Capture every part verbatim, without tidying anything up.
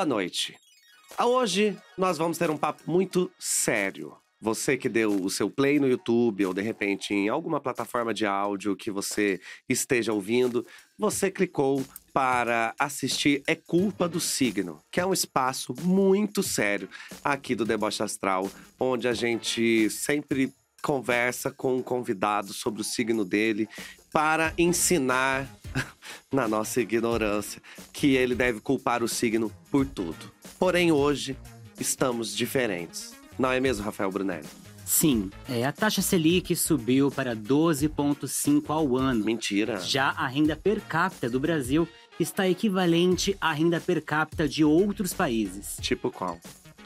noite. Hoje nós vamos ter um papo muito sério. Você que deu o seu play no YouTube ou de repente em alguma plataforma de áudio que você esteja ouvindo, você clicou para assistir É Culpa do Signo, que é um espaço muito sério aqui do Deboche Astral, onde a gente sempre conversa com um convidado sobre o signo dele para ensinar, na nossa ignorância, que ele deve culpar o signo por tudo. Porém, hoje, estamos diferentes. Não é mesmo, Rafael Brunelli? Sim, é, a taxa Selic subiu para doze vírgula cinco ao ano. Mentira. Já a renda per capita do Brasil está equivalente à renda per capita de outros países. Tipo qual?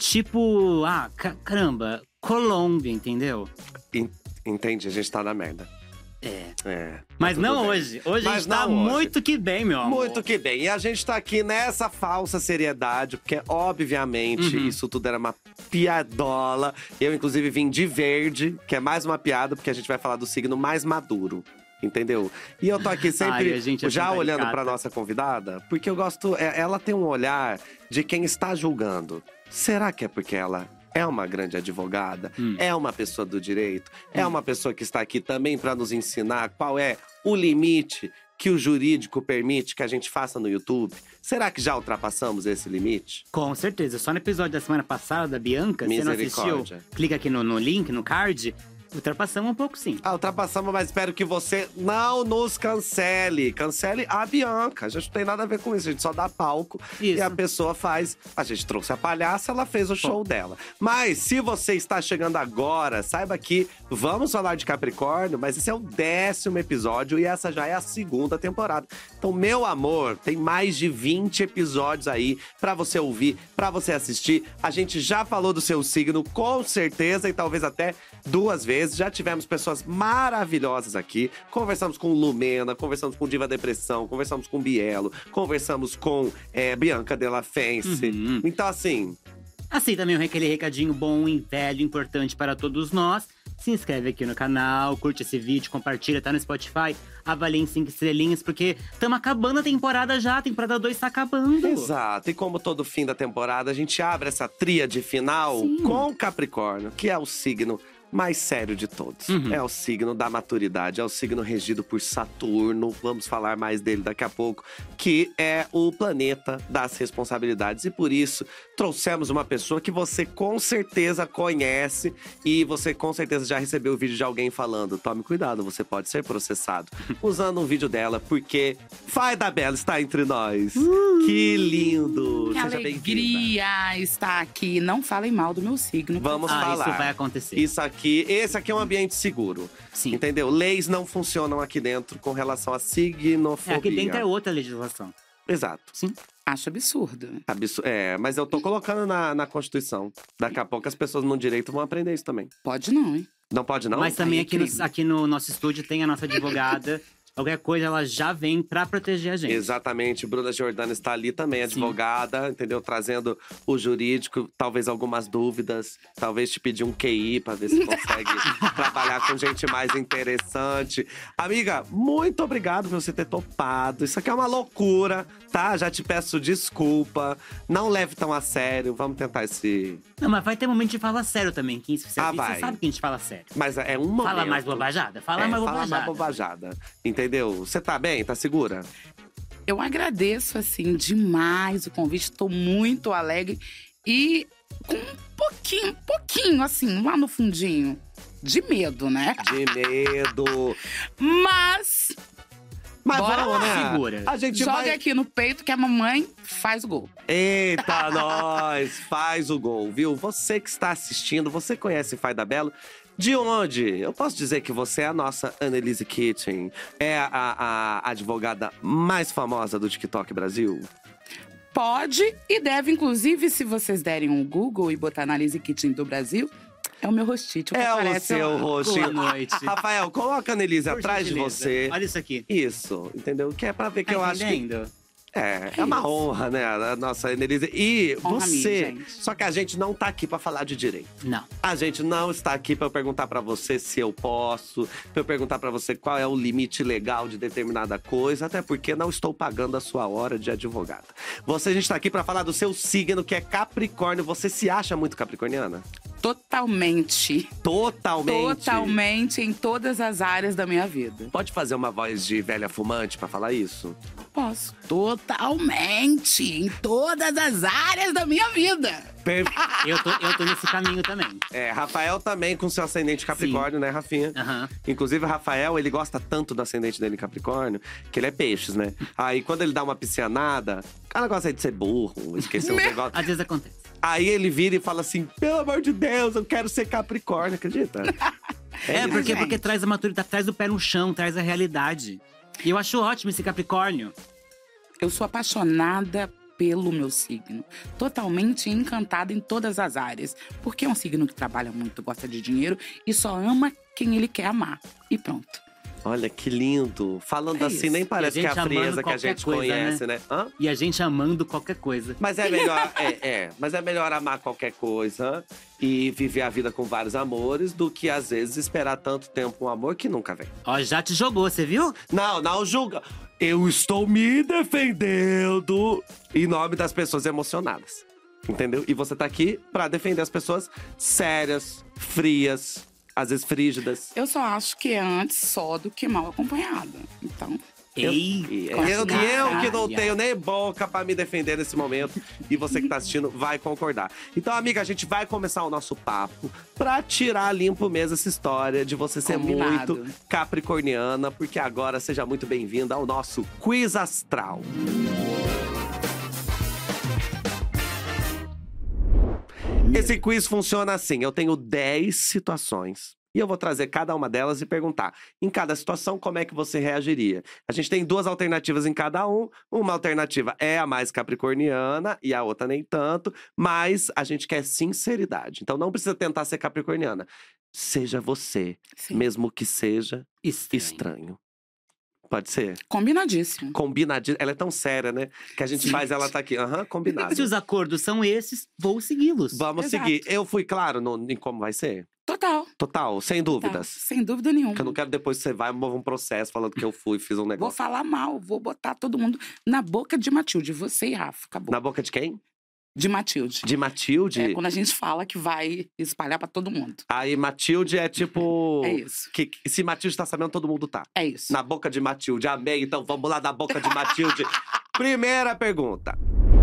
Tipo, ah, ca- caramba, Colômbia, entendeu? En- Entende? A gente tá na merda. É. É. Mas tudo não bem. hoje. Hoje Mas a gente tá não hoje. muito que bem, meu amor. Muito que bem. E a gente tá aqui nessa falsa seriedade, porque, obviamente, Uhum. isso tudo era uma piadola. Eu, inclusive, vim de verde, que é mais uma piada, porque a gente vai falar do signo mais maduro. Entendeu? E eu tô aqui sempre Ai, a gente é já tão olhando caricata. pra nossa convidada, porque eu gosto. é- Ela tem um olhar de quem está julgando. Será que é porque ela é uma grande advogada? Hum. É uma pessoa do direito? É uma pessoa que está aqui também pra nos ensinar qual é o limite que o jurídico permite que a gente faça no YouTube? Será que já ultrapassamos esse limite? Com certeza. Só no episódio da semana passada, da Bianca, você não assistiu? Misericórdia. Clica aqui no, no link, no card. Ultrapassamos um pouco, sim. Ah, ultrapassamos, mas espero que você não nos cancele. Cancele a Bianca. A gente não tem nada a ver com isso. A gente só dá palco e Isso. a pessoa faz. A gente trouxe a palhaça, ela fez o show dela. Mas se você está chegando agora, saiba que vamos falar de Capricórnio, mas esse é o décimo episódio e essa já é a segunda temporada. Então, meu amor, tem mais de vinte episódios aí pra você ouvir, pra você assistir. A gente já falou do seu signo, com certeza, e talvez até duas vezes. Já tivemos pessoas maravilhosas aqui. Conversamos com Lumena, conversamos com Diva Depressão, conversamos com Bielo, conversamos com é, Bianca Della Fence. Uhum. Então, assim, Assim também aquele recadinho bom e velho, importante para todos nós. Se inscreve aqui no canal, curte esse vídeo, compartilha, tá no Spotify. Avalie em cinco estrelinhas, porque estamos acabando a temporada já. A temporada dois tá acabando. exato. E como todo fim da temporada, a gente abre essa tríade final Sim. com Capricórnio, que é o signo mais sério de todos. Uhum. É o signo da maturidade, é o signo regido por Saturno. Vamos falar mais dele daqui a pouco, que é o planeta das responsabilidades. E por isso, trouxemos uma pessoa que você com certeza conhece e você com certeza já recebeu o vídeo de alguém falando: tome cuidado, você pode ser processado. Usando um vídeo dela, porque Fai da Bela está entre nós. Que lindo! Que Seja bem-vinda. alegria estar aqui. Não falem mal do meu signo. Vamos Ah, falar. isso vai acontecer. Isso aqui, esse aqui é um ambiente seguro. Sim. Entendeu? Leis não funcionam aqui dentro com relação à É, signofobia. aqui dentro é outra legislação. Exato. Sim. Acho absurdo. Absu- É, mas eu tô colocando na, na Constituição. Daqui a pouco as pessoas no direito vão aprender isso também. Pode não, hein? Não pode, não? Mas também Aí é aqui no, crime. aqui no nosso estúdio tem a nossa advogada. Qualquer coisa, ela já vem pra proteger a gente. Exatamente, Bruna Giordana está ali também, Sim. advogada, entendeu? Trazendo o jurídico, talvez algumas dúvidas, talvez te pedir um Q I pra ver se consegue trabalhar com gente mais interessante. Amiga, muito obrigado por você ter topado. Isso aqui é uma loucura, tá? Já te peço desculpa. Não leve tão a sério, vamos tentar esse… Não, mas vai ter momento de falar sério também. Que você, Ah, você vai. sabe que a gente fala sério. Mas é um momento… Fala mais bobajada? Fala É, mais fala bobajada. mais bobajada. Entendeu? Você tá bem? Tá segura? Eu agradeço, assim, demais o convite. Tô muito alegre. E com um pouquinho, pouquinho, assim, lá no fundinho. De medo, né? De medo. Mas Mas Bora vamos, lá. né? Segura. A gente joga vai… aqui no peito que a mamãe faz o gol. Eita, nós! Faz o gol, viu? Você que está assistindo, você conhece Fai da Belo? De onde? Eu posso dizer que você é a nossa Annelise Kitchen. É a, a advogada mais famosa do TikTok Brasil? Pode e deve, inclusive, se vocês derem um Google e botar Annelise Kitchen do Brasil, é o meu rostinho. que É o aparece seu lá. rostinho. Boa noite. Rafael, coloca a Annelise Por atrás de gentileza. você. Olha isso aqui. Isso, entendeu? Que é pra ver que Tá eu acho que… entendendo? É, é, É uma isso. honra, né, a nossa Annelise. E Honra minha, você, gente. só que a gente não tá aqui pra falar de direito. Não. A gente não está aqui pra eu perguntar pra você se eu posso, pra eu perguntar pra você qual é o limite legal de determinada coisa, até porque não estou pagando a sua hora de advogada. Você, a gente tá aqui pra falar do seu signo, que é Capricórnio. Você se acha muito capricorniana? Totalmente. Totalmente. Totalmente em todas as áreas da minha vida. Pode fazer uma voz de velha fumante pra falar isso? Posso. Totalmente em todas as áreas da minha vida. Per- Eu tô, eu tô nesse caminho também. É, Rafael também com seu ascendente Capricórnio, né, Rafinha? Aham. Inclusive, o Rafael, ele gosta tanto do ascendente dele em Capricórnio, que ele é peixes, né? Aí, quando ele dá uma piscianada, o cara gosta aí de ser burro, esquecer o Meu- negócio. Às vezes acontece. Aí ele vira e fala assim, pelo amor de Deus, eu quero ser Capricórnio, acredita? É, isso, porque, gente. porque traz a maturidade, traz o pé no chão, traz a realidade. E eu acho ótimo esse Capricórnio. Eu sou apaixonada pelo meu signo. Totalmente encantada em todas as áreas. Porque é um signo que trabalha muito, gosta de dinheiro e só ama quem ele quer amar. E pronto. Olha, que lindo. Falando É assim, isso. nem parece E que a é gente a frieza amando que a qualquer gente coisa, conhece, né? Hã? E a gente amando qualquer coisa. Mas é melhor, é, é, mas é melhor amar qualquer coisa e viver a vida com vários amores do que, às vezes, esperar tanto tempo um amor que nunca vem. Ó, já te jogou, você viu? Não, não julga. Eu estou me defendendo em nome das pessoas emocionadas. Entendeu? E você tá aqui pra defender as pessoas sérias, frias, às vezes frígidas. Eu só acho que é antes só do que mal acompanhada. Então, Eu- Ei, E eu, Claro. e eu que não Caralho. tenho nem boca pra me defender nesse momento. E você que tá assistindo vai concordar. Então, amiga, a gente vai começar o nosso papo pra tirar limpo mesmo essa história de você ser Combinado. muito capricorniana. Porque agora seja muito bem-vinda ao nosso Quiz Astral. Esse quiz funciona assim: eu tenho dez situações. E eu vou trazer cada uma delas e perguntar, em cada situação, como é que você reagiria. A gente tem duas alternativas em cada um. Uma alternativa é a mais capricorniana e a outra nem tanto. Mas a gente quer sinceridade. Então não precisa tentar ser capricorniana. Seja você, sim. mesmo que seja estranho. estranho. Pode ser? Combinadíssimo. Combinadinho. Ela é tão séria, né? Que a gente faz ela tá aqui. Aham, combinado. Se os acordos são esses, vou segui-los. Vamos Exato. seguir. Eu fui claro no, em como vai ser? Total. Total, sem Tá. dúvidas. Sem dúvida nenhuma. Porque eu não quero depois que você vai mover um processo falando que eu fui, fiz um Vou negócio. falar mal, vou botar todo mundo na boca de Matilde. Você e Rafa, acabou. Na boca de quem? De Matilde. De Matilde? É quando a gente fala que vai espalhar pra todo mundo. Aí Matilde é tipo. É isso. Que, que se Matilde tá sabendo, todo mundo tá. É isso. Na boca de Matilde. Amei. Então vamos lá na boca de Matilde. Primeira pergunta.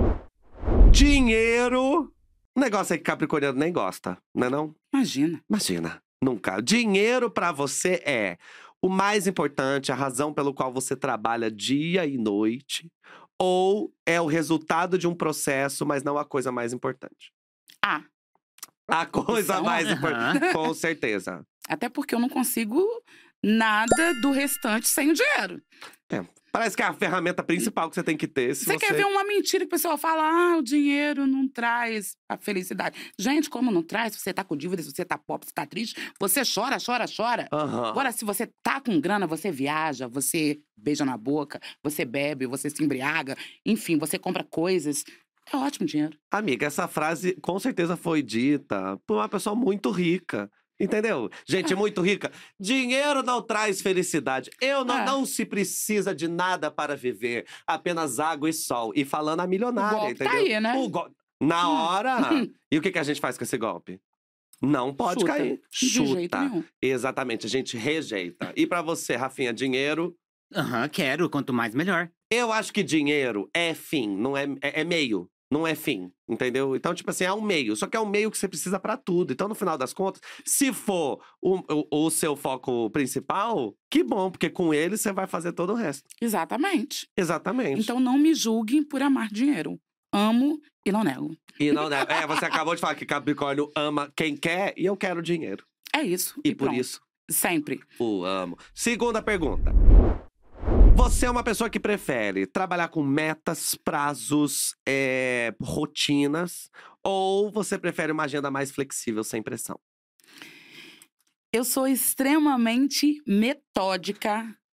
Dinheiro. Um negócio aí que Capricorniano nem gosta, não é não? Imagina. Imagina. Nunca. Dinheiro pra você é o mais importante, a razão pelo qual você trabalha dia e noite, ou é o resultado de um processo, mas não a coisa mais importante? Ah, A coisa Opção? mais Aham. importante, com certeza. até porque eu não consigo nada do restante sem o dinheiro. Parece que é a ferramenta principal que você tem que ter. Se Você, você, quer ver uma mentira que o pessoal fala, ah, o dinheiro não traz a felicidade. Gente, como não traz? Se você tá com dívida, se você tá pobre, se tá triste, você chora, chora, chora. Aham. Agora, se você tá com grana, você viaja, você beija na boca, você bebe, você se embriaga, enfim, você compra coisas. É ótimo dinheiro. Amiga, essa frase com certeza foi dita por uma pessoa muito rica. Entendeu? Gente muito rica. Dinheiro não traz felicidade. Eu não, É. não se precisa de nada para viver. Apenas água e sol. E falando a milionária, O golpe tá entendeu? aí, né? O go- Na Hum. hora. E o que, que a gente faz com esse golpe? Não pode Chuta. cair. De jeito nenhum. Exatamente, a gente rejeita. E pra você, Rafinha, dinheiro? Aham, quero. Quanto mais, melhor. Eu acho que dinheiro é fim, não é, é, é meio. Não é fim, entendeu? Então, tipo assim, é um meio. Só que é um meio que você precisa pra tudo. Então, no final das contas, se for o, o, o seu foco principal, que bom, porque com ele você vai fazer todo o resto. Exatamente. Exatamente. Então não me julguem por amar dinheiro. Amo e não nego. E não, né? É, você acabou de falar que Capricórnio ama quem quer e eu quero dinheiro. É isso. E, por pronto. isso, Sempre. o amo. Segunda pergunta. Você é uma pessoa que prefere trabalhar com metas, prazos, é, rotinas, ou você prefere uma agenda mais flexível, sem pressão? Eu sou extremamente metódica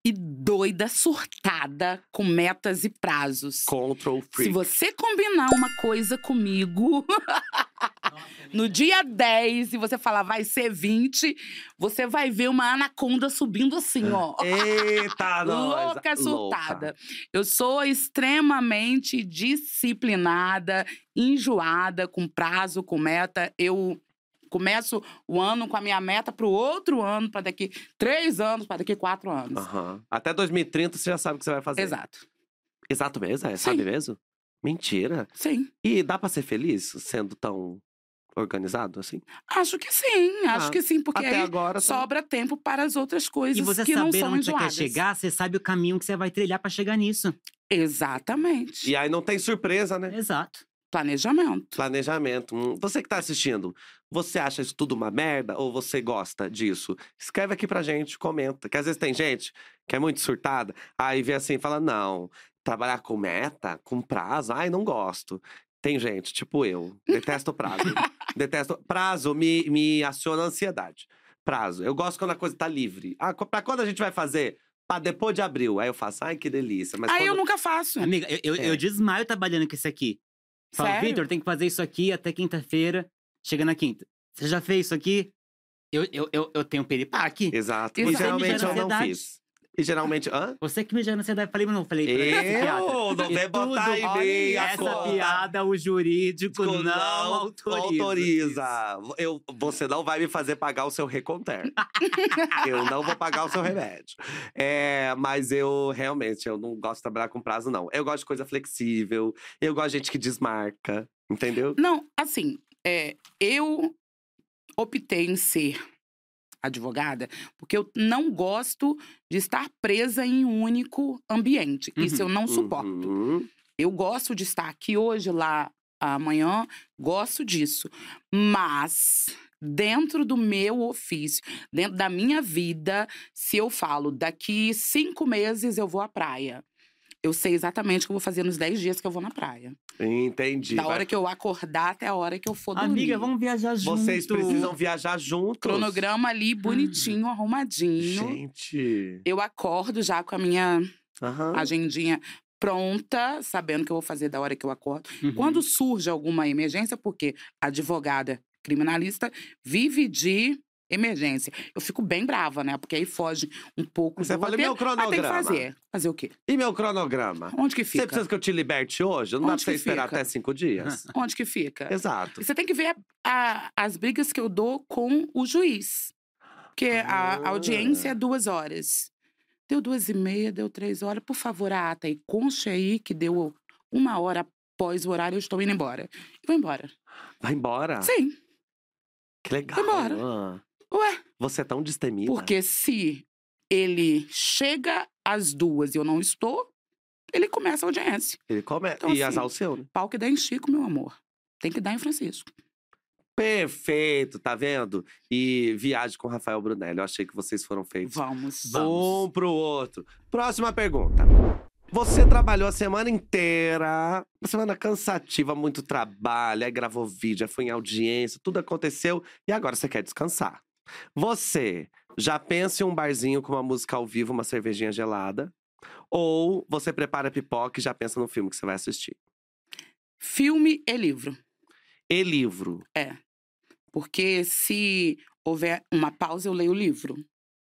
e doida, surtada, com metas e prazos. Control Se freak. você combinar uma coisa comigo no dia dez e você falar vai ser vinte, você vai ver uma anaconda subindo assim, ó. Eita, nós. Louca, surtada. Eu sou extremamente disciplinada, enjoada, com prazo, com meta. Eu começo o ano com a minha meta pro outro ano, para daqui três anos, para daqui quatro anos. Aham. Até dois mil e trinta você já sabe o que você vai fazer. Exato. Exato mesmo? É, Sim. sabe mesmo? Mentira. Sim. E dá pra ser feliz sendo tão organizado assim? Acho que sim, acho Ah, que sim, porque Até aí agora. tá- sobra tempo para as outras coisas E você que não saber são onde você quer enjoadas. chegar, você sabe o caminho que você vai trilhar pra chegar nisso. Exatamente. E aí não tem surpresa, né? Exato. Planejamento. Planejamento. Hum, Você que tá assistindo, você acha isso tudo uma merda ou você gosta disso? Escreve aqui pra gente, comenta. Que às vezes tem gente que é muito surtada, aí vê assim e fala: não, trabalhar com meta, com prazo, ai, não gosto. Tem gente, tipo eu, detesto prazo. Detesto. Prazo me, me aciona ansiedade. Prazo. Eu gosto quando a coisa tá livre. Ah, co- pra quando a gente vai fazer? Pra depois de abril. Aí eu faço, ai, que delícia. Mas Aí quando... eu nunca faço. Amiga, eu, eu, É. eu desmaio trabalhando com isso aqui. Falo, Sério? Vitor, tem que fazer isso aqui até quinta-feira. Chega na quinta. Você já fez isso aqui? Eu, eu, eu, eu tenho piripaque. Exato. Exato. E geralmente Você me eu gera não ansiedade. fiz. E geralmente. Hã? Você que me gera ansiedade. Falei, mas não falei pra essa piada. Eu não E vem botar tudo, em olha mim a Essa conta. piada, o jurídico não, Não autoriza. autoriza. Eu, você não vai me fazer pagar o seu Reconter. Eu não vou pagar o seu remédio. É, mas eu realmente eu não gosto de trabalhar com prazo, não. Eu gosto de coisa flexível. Eu gosto de gente que desmarca. Entendeu? Não, assim, é, eu optei em ser advogada porque eu não gosto de estar presa em um único ambiente. Isso eu não suporto. Uhum. Eu gosto de estar aqui hoje, lá amanhã, gosto disso. Mas dentro do meu ofício, dentro da minha vida, se eu falo daqui cinco meses eu vou à praia, eu sei exatamente o que eu vou fazer nos dez dias que eu vou na praia. Entendi. Da Vai- hora que eu acordar até a hora que eu for dormir. Amiga, vamos viajar juntos. Vocês precisam viajar juntos. Cronograma ali, bonitinho, arrumadinho. Gente. Eu acordo já com a minha Aham. agendinha pronta, sabendo o que eu vou fazer da hora que eu acordo. Uhum. Quando surge alguma emergência, porque a advogada criminalista vive de emergência. Eu fico bem brava, né? Porque aí foge um pouco Você do fala, e meu roteiro. Mas tem que cronograma? fazer. Fazer o quê? E meu cronograma? Onde que Você fica? precisa que eu te liberte hoje? Não dá pra Onde você que esperar fica? até cinco dias? Onde que fica? Exato. E você tem que ver a- as brigas que eu dou com o juiz. Porque a Ah. audiência é duas horas. Deu duas e meia, deu três horas. Por favor, a ata aí, conste aí que deu uma hora após o horário, eu estou indo embora. E vou embora. Vai embora? Sim. Que legal. Vai embora. Ah, Ué, Você é tão destemida. porque se ele chega às duas e eu não estou, ele começa a audiência. Ele come... Então, e assim, azar o seu, né? Pau que dá em Chico, meu amor. Tem que dar em Francisco. Perfeito, tá vendo? E viagem com Rafael Brunelli. Eu achei que vocês foram feitos Vamos. um pro outro. Próxima pergunta. Você trabalhou a semana inteira, uma semana cansativa, muito trabalho, aí gravou vídeo, aí foi em audiência, tudo aconteceu e agora você quer descansar. Você já pensa em um barzinho com uma música ao vivo, uma cervejinha gelada? Ou você prepara pipoca e já pensa no filme que você vai assistir? Filme e livro. E livro? É. Porque se houver uma pausa, eu leio o livro.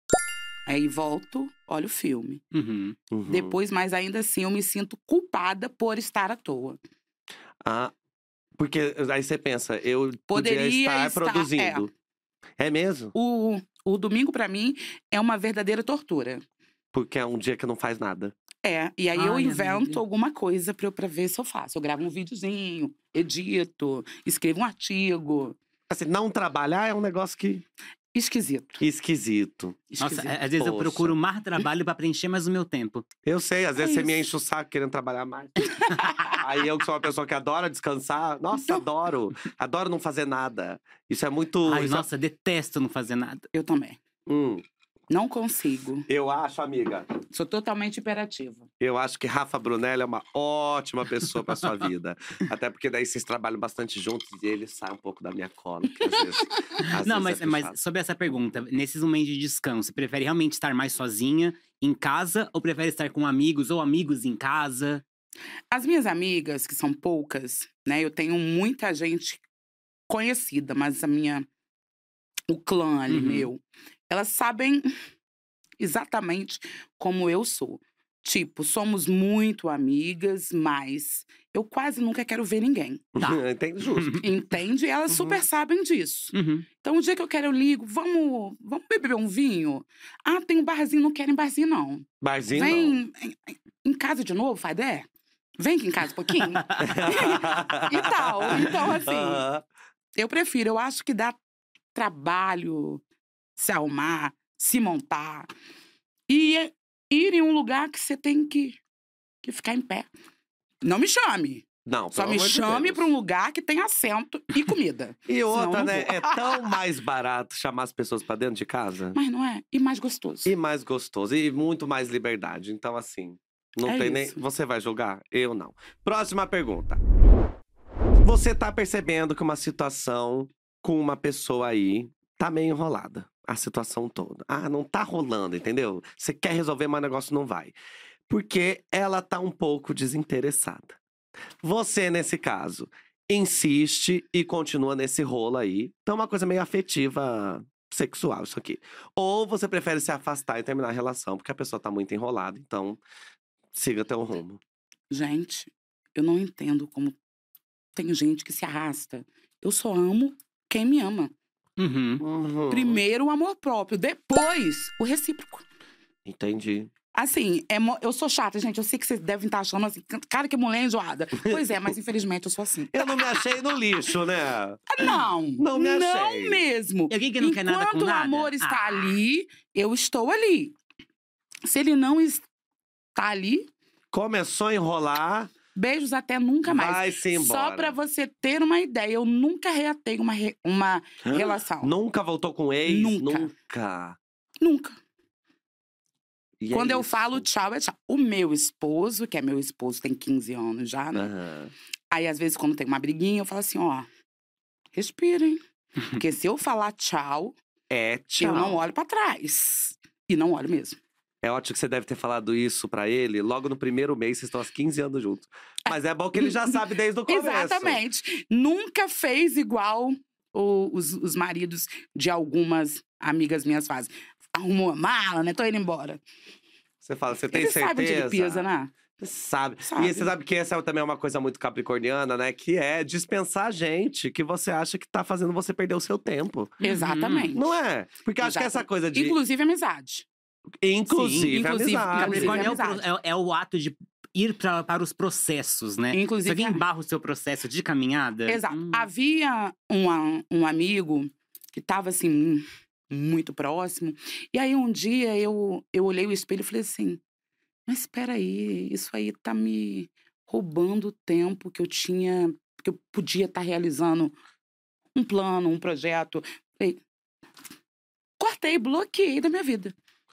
Aí volto, olho o filme. Uhum. Uhum. Depois, mas ainda assim, eu me sinto culpada por estar à toa. Ah, porque aí você pensa, eu poderia Poderia estar, estar- produzindo. É. mesmo? O, o domingo, pra mim, é uma verdadeira tortura. Porque é um dia que não faz nada. É, e aí eu Ai, invento amiga. alguma coisa pra, eu- pra ver se eu faço. Eu gravo um videozinho, edito, escrevo um artigo. Assim, não trabalhar é um negócio que Esquisito. esquisito. Nossa, Esquisito. é- às vezes eu Poxa. procuro mais trabalho pra preencher mais o meu tempo. Eu sei, às vezes É você me isso. enche o saco querendo trabalhar mais. Aí eu que sou uma pessoa que adora descansar. Nossa, Então. adoro. Adoro não fazer nada. Isso é muito. Ai, isso é- nossa, detesto não fazer nada. Eu também. Hum. Não consigo. Eu acho, amiga, Sou totalmente imperativa. eu acho que Rafa Brunelli é uma ótima pessoa pra sua vida. Até porque daí vocês trabalham bastante juntos e ele sai um pouco da minha cola. Que às vezes, às Não, vezes mas, é mas puxado. sobre essa pergunta, nesses momentos de descanso, você prefere realmente estar mais sozinha em casa ou prefere estar com amigos ou amigos em casa? As minhas amigas, que são poucas, né? Eu tenho muita gente conhecida, mas a minha… O clã ali, Uhum. meu… Elas sabem exatamente como eu sou. Tipo, somos muito amigas, mas eu quase nunca quero ver ninguém. Tá. Entende? Justo. Entende? E elas Uhum. super sabem disso. Uhum. Então, o dia que eu quero, eu ligo. Vamos, vamos beber um vinho? Ah, tem um barzinho. Não quero em barzinho, não. Barzinho, não. Vem em, em casa de novo, Fadé? Vem aqui em casa um pouquinho. E tal. Então, assim, Aham. eu prefiro. Eu acho que dá trabalho se arrumar, se montar. E ir em um lugar que você tem que, que ficar em pé. Não me chame. Não, Só pelo me amor de chame Deus. para um lugar que tem assento e comida. E Senão eu outra, não né? vou. É tão mais barato chamar as pessoas pra dentro de casa. Mas não é? E mais gostoso. E mais gostoso. E muito mais liberdade. Então, assim, não É tem nem. isso. Você vai julgar? Eu não. Próxima pergunta. Você tá percebendo que uma situação com uma pessoa aí tá meio enrolada. A situação toda. Ah, não tá rolando, entendeu? Você quer resolver, mas o negócio não vai. Porque ela tá um pouco desinteressada. Você, nesse caso, insiste e continua nesse rolo aí. Então, é uma coisa meio afetiva, sexual, isso aqui. Ou você prefere se afastar e terminar a relação, porque a pessoa tá muito enrolada. Então, siga teu rumo. Gente, eu não entendo como tem gente que se arrasta. Eu só amo quem me ama. Uhum. Uhum. Primeiro o amor próprio, depois o recíproco. Entendi. Assim, é mo- eu sou chata, gente. Eu sei que vocês devem estar achando assim, cara, que mulher enjoada. Pois é, mas infelizmente eu sou assim. Eu não me achei no lixo, né? Não, Não me achei. não mesmo. E alguém que não quer nada com Enquanto o nada? amor está Ah. ali, eu estou ali. Se ele não está ali, Começou a enrolar, beijos até nunca mais. vai-se embora. Só pra você ter uma ideia, eu nunca reatei uma, re- uma relação. Nunca voltou com ex? Nunca. Nunca. Nunca. E é Quando eu isso. falo tchau, é tchau. O meu esposo, que é meu esposo, tem quinze anos já, né? Aham. Aí, às vezes, quando tem uma briguinha, eu falo assim, ó… Respirem. Porque se eu falar tchau, É tchau. eu não olho pra trás. E não olho mesmo. É ótimo que você deve ter falado isso pra ele logo no primeiro mês, vocês estão há quinze anos juntos. Mas é bom que ele já sabe desde o começo. Exatamente. Nunca fez igual o- os, os maridos de algumas amigas minhas fazem. Arrumou a mala, né? Tô indo embora. Você fala, você tem Ele certeza? sabe onde ele pisa, né? Você sabe. Sabe. E você sabe que essa também é uma coisa muito capricorniana, né? Que é dispensar a gente que você acha que tá fazendo você perder o seu tempo. Exatamente. Não é? Porque eu acho que essa Exatamente. coisa de… Inclusive amizade. Inclusive, Sim, inclusive, amizade. Capricórnio é o, pro- amizade. é, é o ato de ir pra, para os processos, né? Se Inclusive, alguém barra o seu processo de caminhada… Exato. hum, Havia uma- um amigo que tava assim, hum, muito próximo. E aí um dia eu, eu olhei o espelho e falei assim: mas espera aí, isso aí tá me roubando o tempo que eu tinha, que eu podia estar realizando um plano, um projeto. Falei, cortei, bloqueei da minha vida.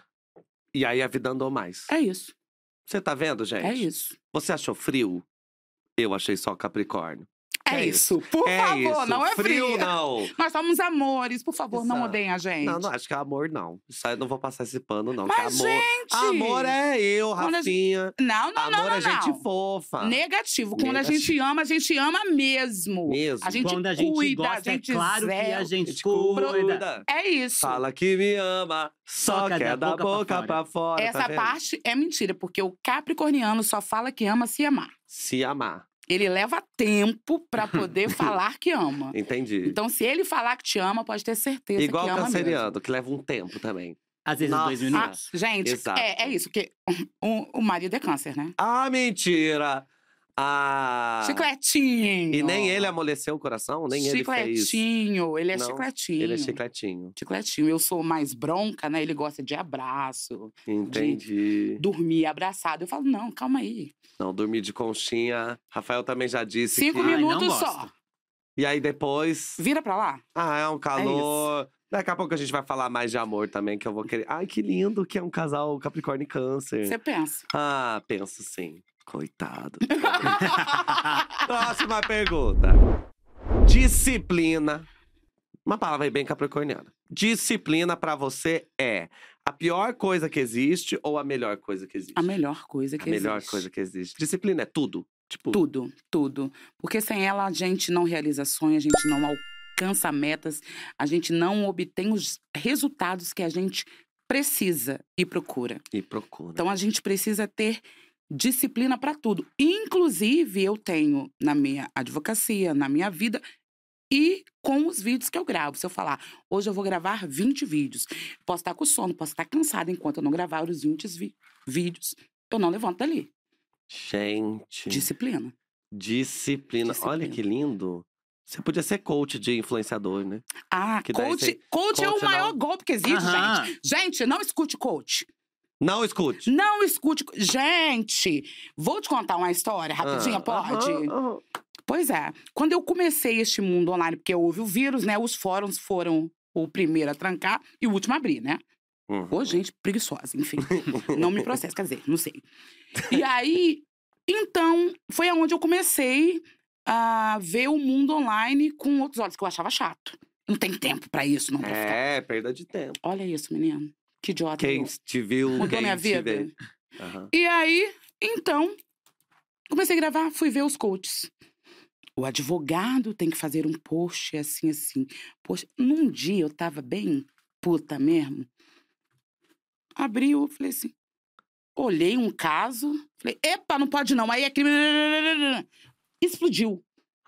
E aí a vida andou mais. É isso, Você tá vendo, gente? é isso. Você achou frio? Eu achei só Capricórnio. É, É isso. Por é favor, isso. não é frio. frio, não. Nós somos amores, por favor, não Exato. odeiem a gente. Não, não acho que é amor, não. Isso aí eu não vou passar esse pano, não. Mas, que amor… gente! Amor é eu, Quando a Rafinha. Não, não, amor não, não, é gente não. fofa. Negativo. Quando a Negativo. gente ama, a gente ama mesmo. Mesmo. A gente Quando a gente cuida, gosta, a gente é claro zela. que a gente Gente, cuida. cuida. É isso. Fala que me ama, só Só quer quer da da boca boca pra pra fora. Essa tá vendo? parte é mentira, porque o capricorniano só fala que ama se amar. Se amar. Ele leva tempo pra poder falar que ama. Entendi. Então, se ele falar que te ama, pode ter certeza Igual que ama canceriano, que leva um tempo também. Às vezes Nossa. dois mesmo. Ah, minutos. gente, Exato. é, é isso, porque o, o marido é câncer, né? Ah, mentira! Ah… Chicletinho. E nem ele amoleceu o coração? Nem ele fez? Chicletinho. Ele é Não, chicletinho. Ele é chicletinho. Chicletinho. Eu sou mais bronca, né? Ele gosta de abraço, Entendi. dormir abraçado. Eu falo, não, calma aí. Não, dormir de conchinha. Rafael também já disse Cinco que… Ai, não minutos gosto. só. E aí depois… Vira pra lá. Ah, é um calor. Daqui a pouco a gente vai falar mais de amor também, que eu vou querer. Ai, que lindo que é um casal Capricórnio e Câncer. Você pensa. Ah, penso sim. Coitado. Próxima pergunta. Disciplina. Uma palavra aí bem capricorniana. Disciplina pra você é a pior coisa que existe ou a melhor coisa que existe? A melhor coisa que A melhor existe. coisa que existe. Disciplina é tudo. Tipo, Tudo, tudo. Porque sem ela a gente não realiza sonhos, a gente não alcança metas, a gente não obtém os resultados que a gente precisa e procura. e procura. Então a gente precisa ter disciplina para tudo. Inclusive, eu tenho na minha advocacia, na minha vida e com os vídeos que eu gravo. Se eu falar, hoje eu vou gravar vinte vídeos, posso estar com sono, posso estar cansada enquanto eu não gravar os vinte vi- vídeos, eu não levanto dali. Gente. Disciplina. Disciplina. Disciplina. Olha que lindo. Você podia ser coach de influenciador, né? Ah, Que daí coach, você- coach é coach o maior não. golpe que existe, Aham. gente. Gente, não escute coach. Não escute. Não escute. Gente, vou te contar uma história rapidinho, Ah, pode? aham, aham. Pois é. Quando eu comecei este mundo online, porque houve o vírus, né? Os fóruns foram o primeiro a trancar e o último a abrir, né? Uhum. Ô, gente preguiçosa, enfim. Não me processa, quer dizer, não sei. E aí, então, foi aonde eu comecei a ver o mundo online com outros olhos, que eu achava chato. Não tem tempo pra isso, não. Pra ficar. É, perda de tempo. Olha isso, menino. Que idiota. Quem eu. te viu, Mudou quem minha te vida. vê. Aham. E aí, então, comecei a gravar, fui ver os coaches. O advogado tem que fazer um post assim, assim. Poxa, num dia eu tava bem puta mesmo. Abri, eu falei assim. Olhei um caso, falei, epa, não pode não. Aí é crime. Explodiu.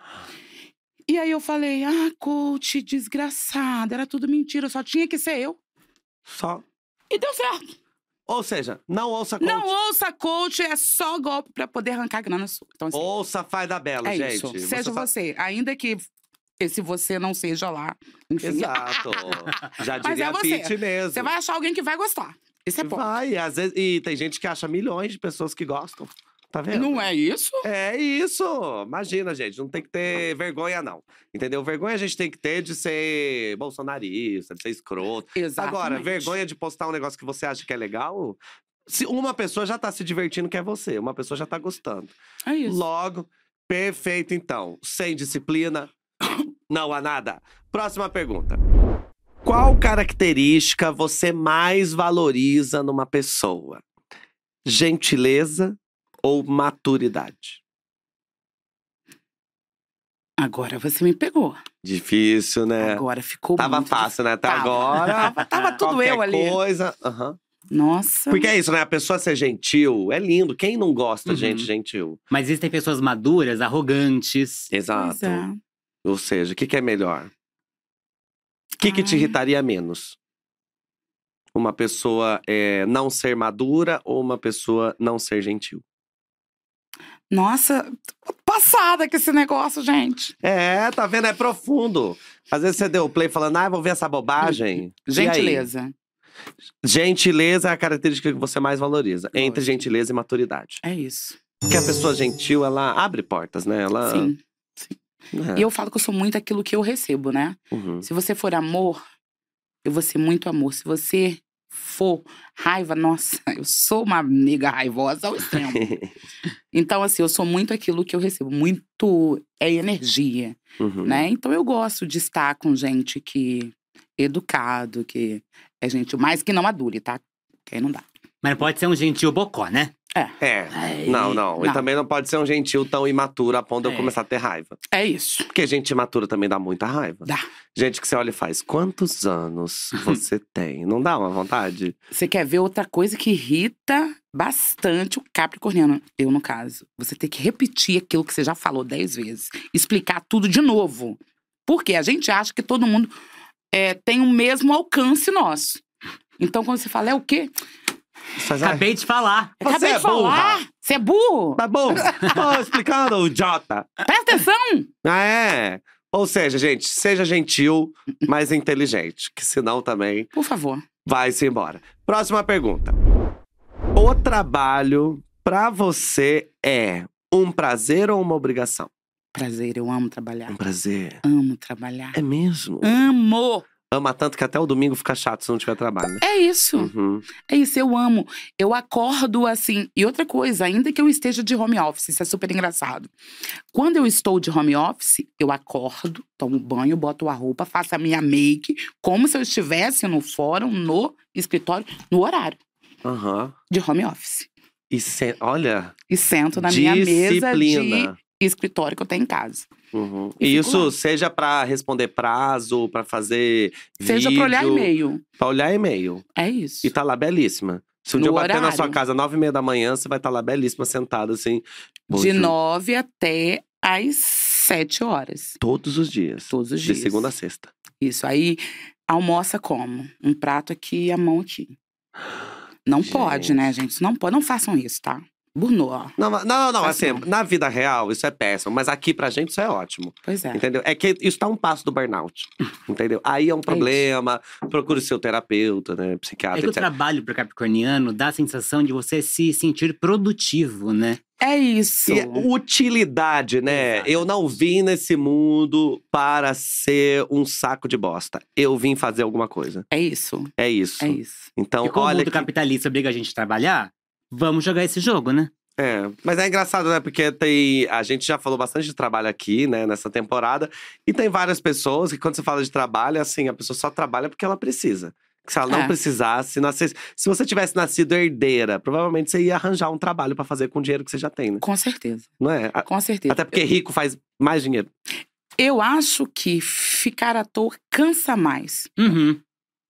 E aí eu falei, ah, coach, desgraçada, era tudo mentira, só tinha que ser eu. Só. E deu certo. Ou seja, não ouça coach. Não ouça coach, é só golpe pra poder arrancar grana sua. Então, assim, Ouça Fai da Bela, é gente. isso. Você Seja fa- você. Ainda que esse você não seja lá. Enfim. Exato. Já Mas diria é a você. Pete mesmo. Você vai achar alguém que vai gostar. Isso é bom. Vai, às vezes, e tem gente que acha milhões de pessoas que gostam. Tá vendo? Não é isso? É isso! Imagina, gente, não tem que ter vergonha, não. Entendeu? Vergonha a gente tem que ter de ser bolsonarista, de ser escroto. Exatamente. Agora, vergonha de postar um negócio que você acha que é legal. Se uma pessoa já tá se divertindo, que é você. Uma pessoa já tá gostando. É isso. Logo, perfeito, então. Sem disciplina, não há nada. Próxima pergunta. Qual característica você mais valoriza numa pessoa? Gentileza ou maturidade? Agora você me pegou. Difícil, né? Agora ficou Tava muito fácil, né? Até Tava. agora. Tava, tava tudo qualquer eu ali. coisa. Aham. Nossa. Porque é isso, né? A pessoa ser gentil é lindo. Quem não gosta, Uhum. gente, gentil? Mas existem pessoas maduras, arrogantes. Exato. Pois é. Ou seja, o que, que é melhor? O que, que te Ai. irritaria menos? Uma pessoa é, não ser madura ou uma pessoa não ser gentil? Nossa, tô passada com esse negócio, gente. É, tá vendo? É profundo. Às vezes você deu o play falando, ah, vou ver essa bobagem. E aí? Gentileza. Gentileza é a característica que você mais valoriza. Entre Lógico. gentileza e maturidade. É isso. Porque a pessoa gentil, ela abre portas, né? Ela. Sim. É. E eu falo que eu sou muito aquilo que eu recebo, né? Uhum. Se você for amor, eu vou ser muito amor. Se você for raiva, nossa, eu sou uma nega raivosa ao extremo. Então, assim, eu sou muito aquilo que eu recebo. Muito é energia, Uhum. né? Então, eu gosto de estar com gente que é educado, que é gente mais que não madure, tá? Que aí não dá. Mas não pode ser um gentil bocó, né? É. Ai, Não, não, E não. também não pode ser um gentil tão imaturo a ponto de eu É. começar a ter raiva. É isso. Porque gente imatura também dá muita raiva. Dá. Gente que você olha e faz, quantos anos você tem? Não dá uma vontade? Você quer ver outra coisa que irrita bastante o capricorniano? Eu, no caso. Você tem que repetir aquilo que você já falou dez vezes. Explicar tudo de novo. Porque a gente acha que todo mundo é, tem o mesmo alcance nosso. Então, quando você fala, é o quê? Você faz, "Ai, Acabei de falar. Eu Acabei Você de é burra. falar. Você é burro. tá bom, tô explicando, o Jota. Presta atenção. Ah, é. Ou seja, gente, seja gentil, mas inteligente. Que senão também Por favor. vai-se embora. Próxima pergunta. O trabalho pra você é um prazer ou uma obrigação? Prazer, eu amo trabalhar. Um prazer. Amo trabalhar. É mesmo? Amo. Ama tanto que até o domingo fica chato se não tiver trabalho, né? É isso. Uhum. É isso, eu amo. Eu acordo assim. E outra coisa, ainda que eu esteja de home office, isso é super engraçado. Quando eu estou de home office, eu acordo, tomo banho, boto a roupa, faço a minha make, como se eu estivesse no fórum, no escritório, no horário Aham. de home office. E se... olha, E sento na minha mesa disciplina. de escritório que eu tenho em casa. Uhum. E E fico isso lá. seja pra responder prazo, pra fazer Seja vídeo, pra olhar e-mail. pra olhar e-mail. É isso. E tá lá belíssima. Se um No dia eu bater na horário. sua casa nove e meia da manhã, você vai estar lá belíssima, sentada assim. De Hoje, nove até às sete horas. Todos os dias. Todos os De dias. segunda a sexta. Isso. Aí, almoça como? Um prato aqui e a mão aqui. Não Gente. pode, né, gente? Isso não pode. Não façam isso, tá? Burnou, ó. Não, não, não, não, Faz assim, não. na vida real isso é péssimo, mas aqui pra gente isso é ótimo. Pois é. Entendeu? É que isso tá um passo do burnout. Entendeu? Aí é um problema, procure o seu terapeuta, né? É Psiquiatra, que o etcétera. trabalho pro capricorniano dá a sensação de você se sentir produtivo, né? É isso. E é utilidade, né? Exato. Eu não vim nesse mundo para ser um saco de bosta. Eu vim fazer alguma coisa. É isso. É isso. É isso. Então, e como o olha mundo que... capitalista obriga a gente a trabalhar, vamos jogar esse jogo, né? É, mas é engraçado, né? Porque tem. A gente já falou bastante de trabalho aqui, né, nessa temporada. E tem várias pessoas que, quando você fala de trabalho, assim, a pessoa só trabalha porque ela precisa. Que se ela não É. precisasse, nascesse. Se você tivesse nascido herdeira, provavelmente você ia arranjar um trabalho pra fazer com o dinheiro que você já tem, né? Com certeza. Não é? A- Com certeza. Até porque rico faz mais dinheiro. Eu acho que ficar ator cansa mais. Uhum.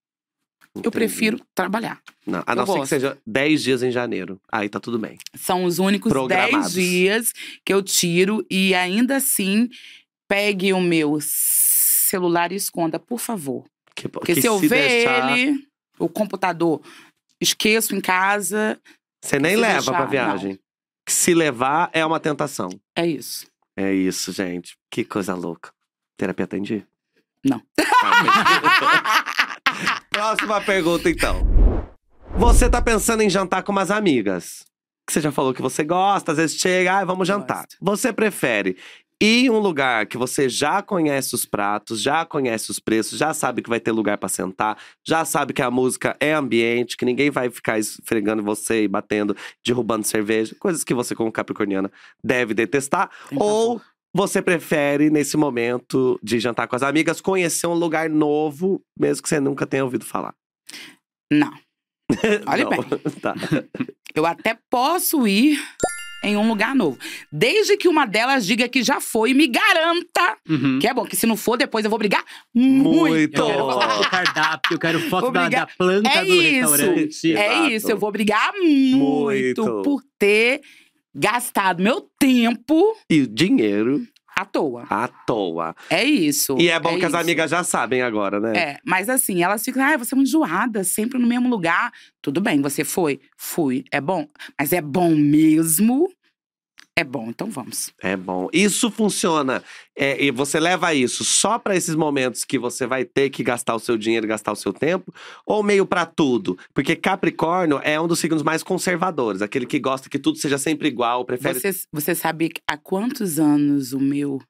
Eu Entendi. prefiro trabalhar. Não, a eu não ser que gosto. seja dez dias em janeiro. Aí tá tudo bem. São os únicos Programados. dez dias que eu tiro e ainda assim pegue o meu celular e esconda, por favor. Que- Porque que se eu ver deixar, ele, o computador, esqueço em casa, você nem se leva deixar, pra viagem. Que se levar é uma tentação. é isso. É isso, gente. Que coisa louca. Terapia atendi? Não. Próxima pergunta, então. Você tá pensando em jantar com umas amigas. Que você já falou que você gosta, às vezes chega, ah, vamos jantar. Gosto. Você prefere ir em um lugar que você já conhece os pratos, já conhece os preços, já sabe que vai ter lugar pra sentar, já sabe que a música é ambiente, que ninguém vai ficar esfregando você e batendo, derrubando cerveja, coisas que você, como capricorniana, deve detestar. Tem Ou favor. você prefere, nesse momento de jantar com as amigas, conhecer um lugar novo, mesmo que você nunca tenha ouvido falar? Não. Olha Não. bem. Tá. Eu até posso ir em um lugar novo. Desde que uma delas diga que já foi e me garanta Uhum. que é bom. Que se não for, depois eu vou brigar muito. Muito. Eu quero foto do cardápio, eu quero foto Vou da, brigar. da planta É do isso. restaurante. É Exato. isso, eu vou brigar muito, Muito. por ter gastado meu tempo E dinheiro à toa. à toa. É isso. E é bom que as isso. amigas já sabem agora, né? É, mas assim, elas ficam, ah, você é muito enjoada, sempre no mesmo lugar. Tudo bem, você foi? Fui. É bom? Mas é bom mesmo? É bom, então vamos. É bom. Isso funciona. É, e você leva isso só pra esses momentos que você vai ter que gastar o seu dinheiro, gastar o seu tempo, ou meio pra tudo? Porque Capricórnio é um dos signos mais conservadores, aquele que gosta que tudo seja sempre igual, prefere. Você, você sabe há quantos anos o meu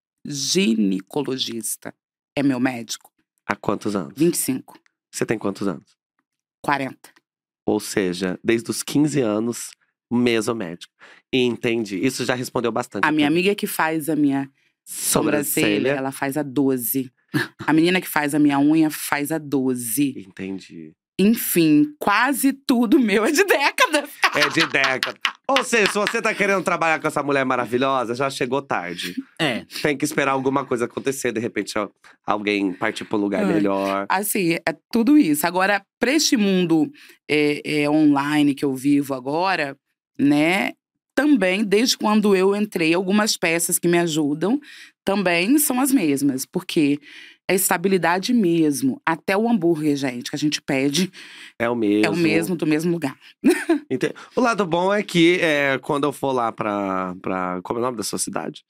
ginecologista é meu médico? Há quantos anos? vinte e cinco, Você tem quantos anos? quarenta. Ou seja, desde os quinze anos, mesomédico. Entendi. Isso já respondeu bastante. A minha pergunta. amiga que faz a minha sobrancelha, ela faz a doze. A menina que faz a minha unha faz a doze. Entendi. Enfim, quase tudo meu é de década. É de década. Ou seja, se você tá querendo trabalhar com essa mulher maravilhosa, já chegou tarde. É. Tem que esperar alguma coisa acontecer, de repente ó, alguém partir pra um lugar Ai. melhor. Assim, é tudo isso. Agora, pra este mundo é, é, online que eu vivo agora, né? Também, desde quando eu entrei, algumas peças que me ajudam também são as mesmas. Porque é estabilidade mesmo. Até o hambúrguer, gente, que a gente pede, É o mesmo. é o mesmo, do mesmo lugar. Ente- O lado bom é que é, quando eu for lá pra, pra. Como é o nome da sua cidade?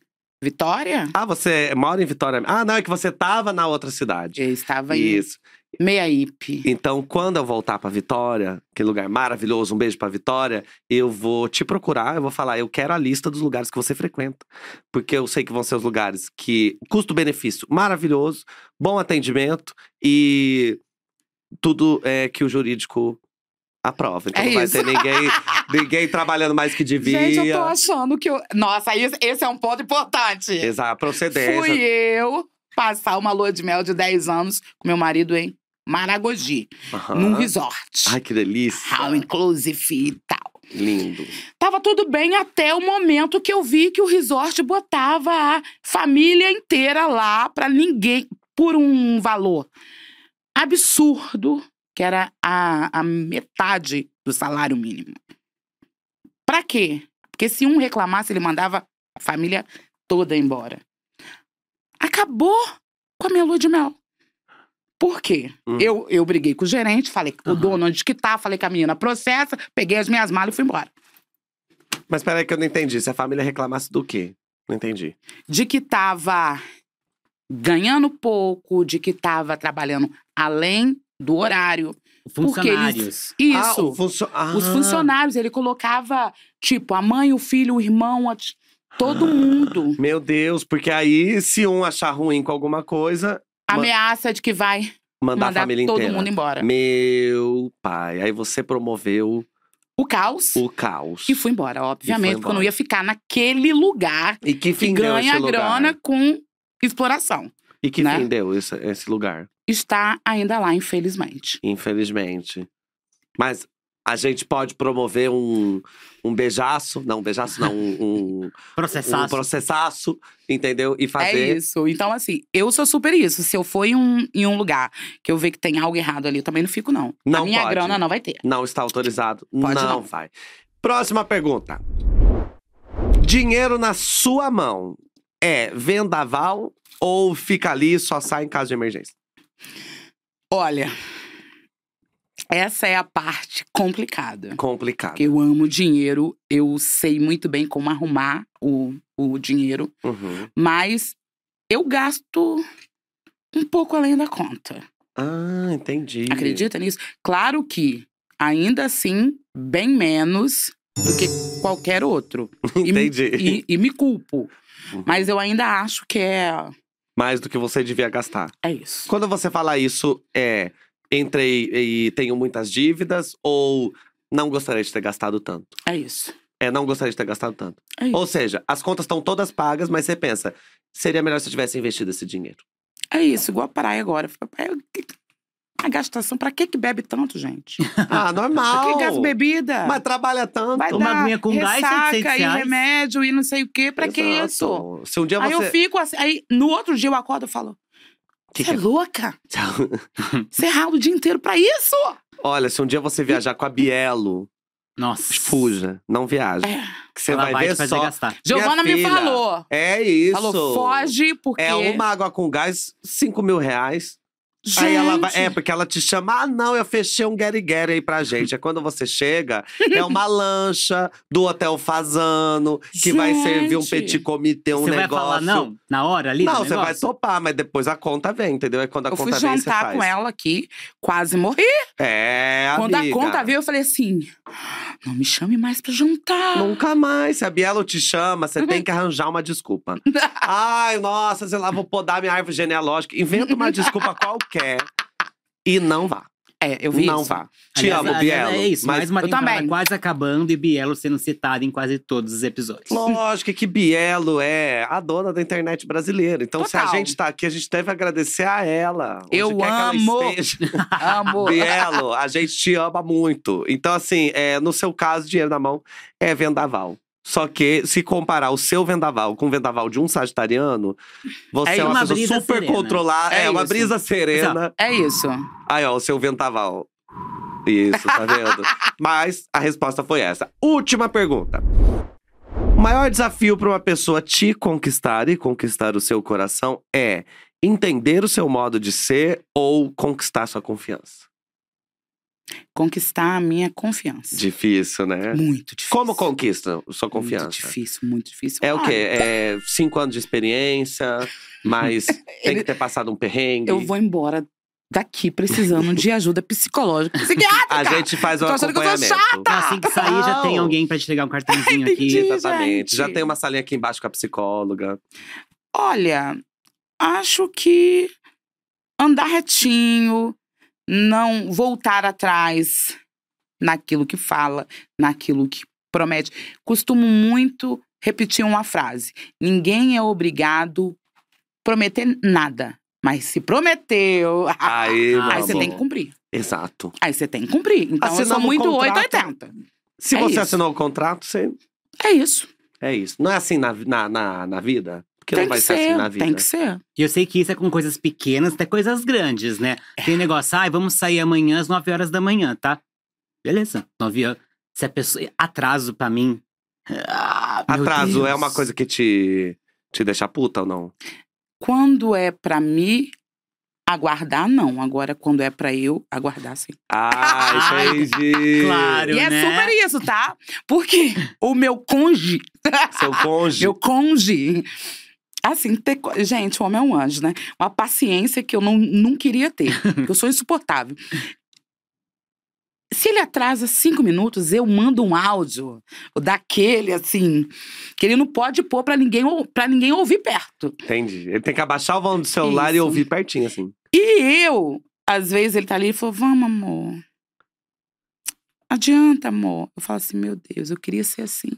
Vitória? Ah, você mora em Vitória. Ah, não, é que você tava na outra cidade. Eu estava em Isso. Meia hippie. Então, quando eu voltar pra Vitória, que lugar maravilhoso, um beijo pra Vitória, eu vou te procurar, eu vou falar, eu quero a lista dos lugares que você frequenta. Porque eu sei que vão ser os lugares que… Custo-benefício maravilhoso, bom atendimento e tudo é que o jurídico aprova. Então É não vai isso. ter ninguém, ninguém trabalhando mais que devia. Gente, eu tô achando que eu… Nossa, esse, esse é um ponto importante. Exato, procedência. Fui eu passar uma lua de mel de dez anos com meu marido em Maragogi, Aham. num resort. Ai, que delícia. All inclusive e tal. Lindo. Tava tudo bem até o momento que eu vi que o resort botava a família inteira lá pra ninguém, por um valor absurdo, que era a, a metade do salário mínimo. Pra quê? Porque se um reclamasse, ele mandava a família toda embora. Acabou com a minha lua de mel. Por quê? Hum. Eu, eu briguei com o gerente, falei com o Aham. dono onde que tá, falei com a menina processa, peguei as minhas malas e fui embora. Mas peraí que eu não entendi. Se a família reclamasse do quê? Não entendi. De que tava ganhando pouco, de que tava trabalhando além do horário. Porque Funcionários. eles, Ah, isso. o funcio- ah. Os funcionários, ele colocava, tipo, a mãe, o filho, o irmão, a t- todo mundo. Meu Deus, porque aí se um achar ruim com alguma coisa, Ma- Ameaça de que vai mandar a mandar família todo inteira. mundo embora. Meu pai, aí você promoveu O caos. o caos. E fui embora, obviamente, porque eu não embora. ia ficar naquele lugar E que que fim deu ganha esse lugar? grana com exploração. E que né? fim deu esse, esse lugar? Está ainda lá, infelizmente. Infelizmente. Mas a gente pode promover um, um beijaço, não, um beijaço não, um, um, Processaço. um processaço, entendeu? E É fazer… isso. Então, assim, eu sou super isso. Se eu for em um, em um lugar que eu ver que tem algo errado ali, eu também não fico, não. Não a minha pode. grana não vai ter. Não está autorizado. Pode não, não. vai. Próxima pergunta. Dinheiro na sua mão é vendaval ou fica ali e só sai em caso de emergência? Olha, essa é a parte complicada. Complicado. Porque eu amo dinheiro, eu sei muito bem como arrumar o, o dinheiro, Uhum. mas eu gasto um pouco além da conta. Ah, entendi. Acredita nisso? Claro que, ainda assim, bem menos do que qualquer outro. E me- Entendi. E, e me culpo. Uhum. Mas eu ainda acho que é, Mais do que você devia gastar. é isso. Quando você fala isso, é entrei e tenho muitas dívidas ou não gostaria de ter gastado tanto? É isso. É, não gostaria de ter gastado tanto. É isso. Ou seja, as contas estão todas pagas, mas você pensa, seria melhor se eu tivesse investido esse dinheiro. É isso, igual a praia agora. Praia, a gastação, pra que que bebe tanto, gente? Ah, normal. Pra que gasta bebida? Mas trabalha tanto. Vai Uma dar aguinha com gás, ressaca setecentos e reais. remédio e não sei o quê. Pra que Exato. isso? Se um dia Aí eu você… fico assim, aí no outro dia eu acordo e falo, Que você é que- louca? Você rala o dia inteiro pra isso? Olha, se um dia você viajar com a Bielo, Nossa. fuja, não viaja. É. Que você Ela vai, vai ver te fazer só. gastar. Giovana me filha, falou. É isso. Falou, foge, porque… É uma água com gás, cinco mil reais. Gente, Aí ela vai, é, porque ela te chama, ah, não, eu fechei um Get Get aí pra gente. É quando você chega, é uma lancha do Hotel Fazano, que vai servir um Gente. petit comité, um Você vai negócio. falar não? Na hora ali? Não, do você vai negócio? topar, mas depois a conta vem, entendeu? É quando a eu fui conta vem, você jantar faz. com ela aqui, quase morri. É, Quando amiga. a conta veio, eu falei assim, não me chame mais pra jantar. Nunca mais. Se a Bielo te chama, você tem que arranjar uma desculpa. Ai, nossa, sei lá, vou podar minha árvore genealógica. Inventa uma desculpa qualquer e não vá. É, eu vi não isso. vá. Te Aliás, amo, aliás, Bielo. É isso, mas mais uma Eu temporada também. quase acabando e Bielo sendo citado em quase todos os episódios. lógico que Bielo é a dona da internet brasileira. Então, se a Total. gente tá aqui, a gente deve agradecer a ela. Onde Eu quer amo. Que ela esteja. Amo. Bielo, a gente te ama muito. Então, assim, é, no seu caso, dinheiro na mão é vendaval. Só que, se comparar o seu vendaval com o vendaval de um sagitariano, você É é, uma, uma pessoa brisa super serena. controlada. É, É uma isso. brisa serena. É isso. Aí, ó, o seu vendaval. Isso, tá vendo? Mas a resposta foi essa. Última pergunta. O maior desafio para uma pessoa te conquistar e conquistar o seu coração é entender o seu modo de ser ou conquistar sua confiança? Conquistar a minha confiança. Difícil, né? Muito difícil. Como conquista sua confiança? Muito difícil, muito difícil. É o quê? Olha, É cinco anos de experiência, mas tem Ele- que ter passado um perrengue. Eu vou embora daqui precisando de ajuda psicológica, psiquiátrica. A gente faz o Tô achando que eu sou acompanhamento. chata. Assim que sair, já tem Não. alguém pra te pegar um cartãozinho aqui. Entendi. Exatamente. gente. Já tem uma salinha aqui embaixo com a psicóloga. Olha, acho que andar retinho, não voltar atrás naquilo que fala, naquilo que promete. Costumo muito repetir uma frase: ninguém é obrigado a prometer nada. Mas se prometeu, Aí, meu aí você amor. tem que cumprir. Exato. Aí você tem que cumprir. Então eu Assinamos sou muito um contrato. oito oitenta. Se É você isso. assinou o contrato, você… É isso. É isso. Não é assim na, na, na, na vida? Porque Tem não vai que ser assim ser, na vida. tem que ser. E eu sei que isso é com coisas pequenas até coisas grandes, né? Tem negócio, ai, vamos sair amanhã às nove horas da manhã, tá? Beleza, nove horas. Se a pessoa… Atraso pra mim… Ah, meu Atraso Deus. é uma coisa que te, te deixa puta ou não? Quando é pra me aguardar, não. Agora, quando é pra eu aguardar, sim. Ah, entendi. Claro, E é né? super isso, tá? Porque o meu cônjuge, Seu cônjuge. meu cônjuge, assim, ter co- gente, o homem é um anjo, né? Uma paciência que eu não, não queria ter, porque eu sou insuportável. Se ele atrasa cinco minutos, eu mando um áudio daquele, assim, que ele não pode pôr pra ninguém, ou- pra ninguém ouvir perto. Entendi. Ele tem que abaixar o volume do celular e Isso. ouvir pertinho, assim. E eu, às vezes, ele tá ali e falou: vamos, amor. Adianta, amor. Eu falo assim: meu Deus, eu queria ser assim.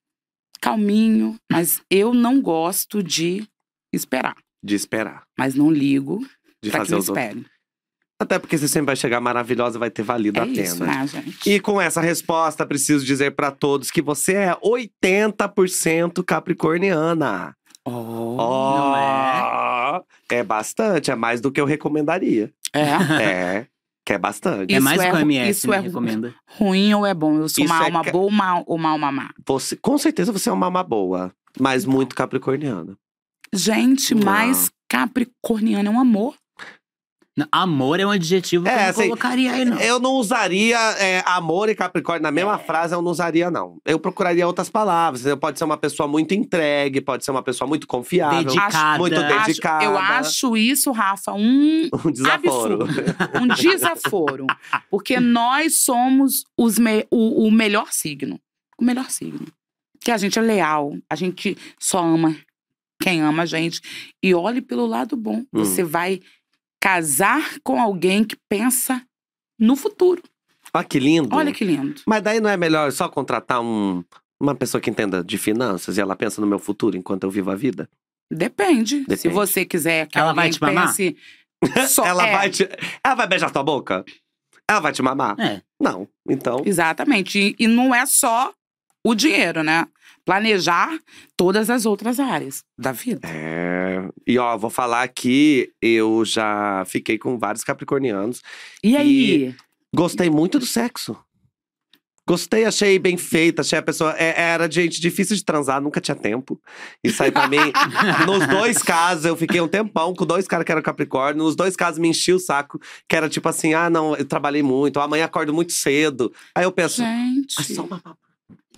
Calminho, mas eu não gosto de esperar. De esperar. Mas não ligo De pra que fazer me os outros. esperem. Até porque você sempre vai chegar maravilhosa, vai ter valido É a isso, pena. né, gente? E com essa resposta, preciso dizer pra todos que você é oitenta por cento capricorniana. Oh, Ó, Não é bastante, é mais do que eu recomendaria. é? É, que é bastante. É Isso mais é que o ru- M S, isso me é- recomenda. Ruim ou é bom? Eu sou Isso uma é alma ca- boa ou mal, ou mal mamar? Você, com certeza você é uma alma boa, mas muito capricorniana. Gente, Não. mas capricorniano é um amor. Não, amor é um adjetivo que É, eu não assim, colocaria aí, não. Eu não usaria é, amor e capricórnio na mesma frase, eu não usaria, não. Eu procuraria outras palavras. Entendeu? Pode ser uma pessoa muito entregue, pode ser uma pessoa muito confiável. Dedicada. Muito Acho- dedicada. eu acho isso, Rafa, um Um desaforo. um desaforo. Porque nós somos os me- o, o melhor signo. O melhor signo. Que a gente é leal, a gente só ama quem ama a gente. E olhe pelo lado bom. Hum. Você vai casar com alguém que pensa no futuro. Olha que lindo. Olha que lindo. Mas daí não é melhor só contratar um, uma pessoa que entenda de finanças e ela pensa no meu futuro enquanto eu vivo a vida? Depende. Se Depende. você quiser que Ela alguém vai te mamar? pense… Só, ela, é, vai te, ela vai beijar tua boca? Ela vai te mamar? É. Não. Então, Exatamente. E, e não é só o dinheiro, né? Planejar todas as outras áreas da vida. é… E ó, vou falar aqui, eu já fiquei com vários capricornianos. E aí? Gostei muito do sexo. Gostei, achei bem feito, achei a pessoa… é- era, gente, difícil de transar, nunca tinha tempo. Isso aí pra mim… Nos dois casos, eu fiquei um tempão com dois caras que eram capricórnio. Nos dois casos, me enchi o saco. Que era tipo assim, ah, não, eu trabalhei muito. Amanhã acordo muito cedo. Aí eu penso… Gente. "Ah, só uma papo."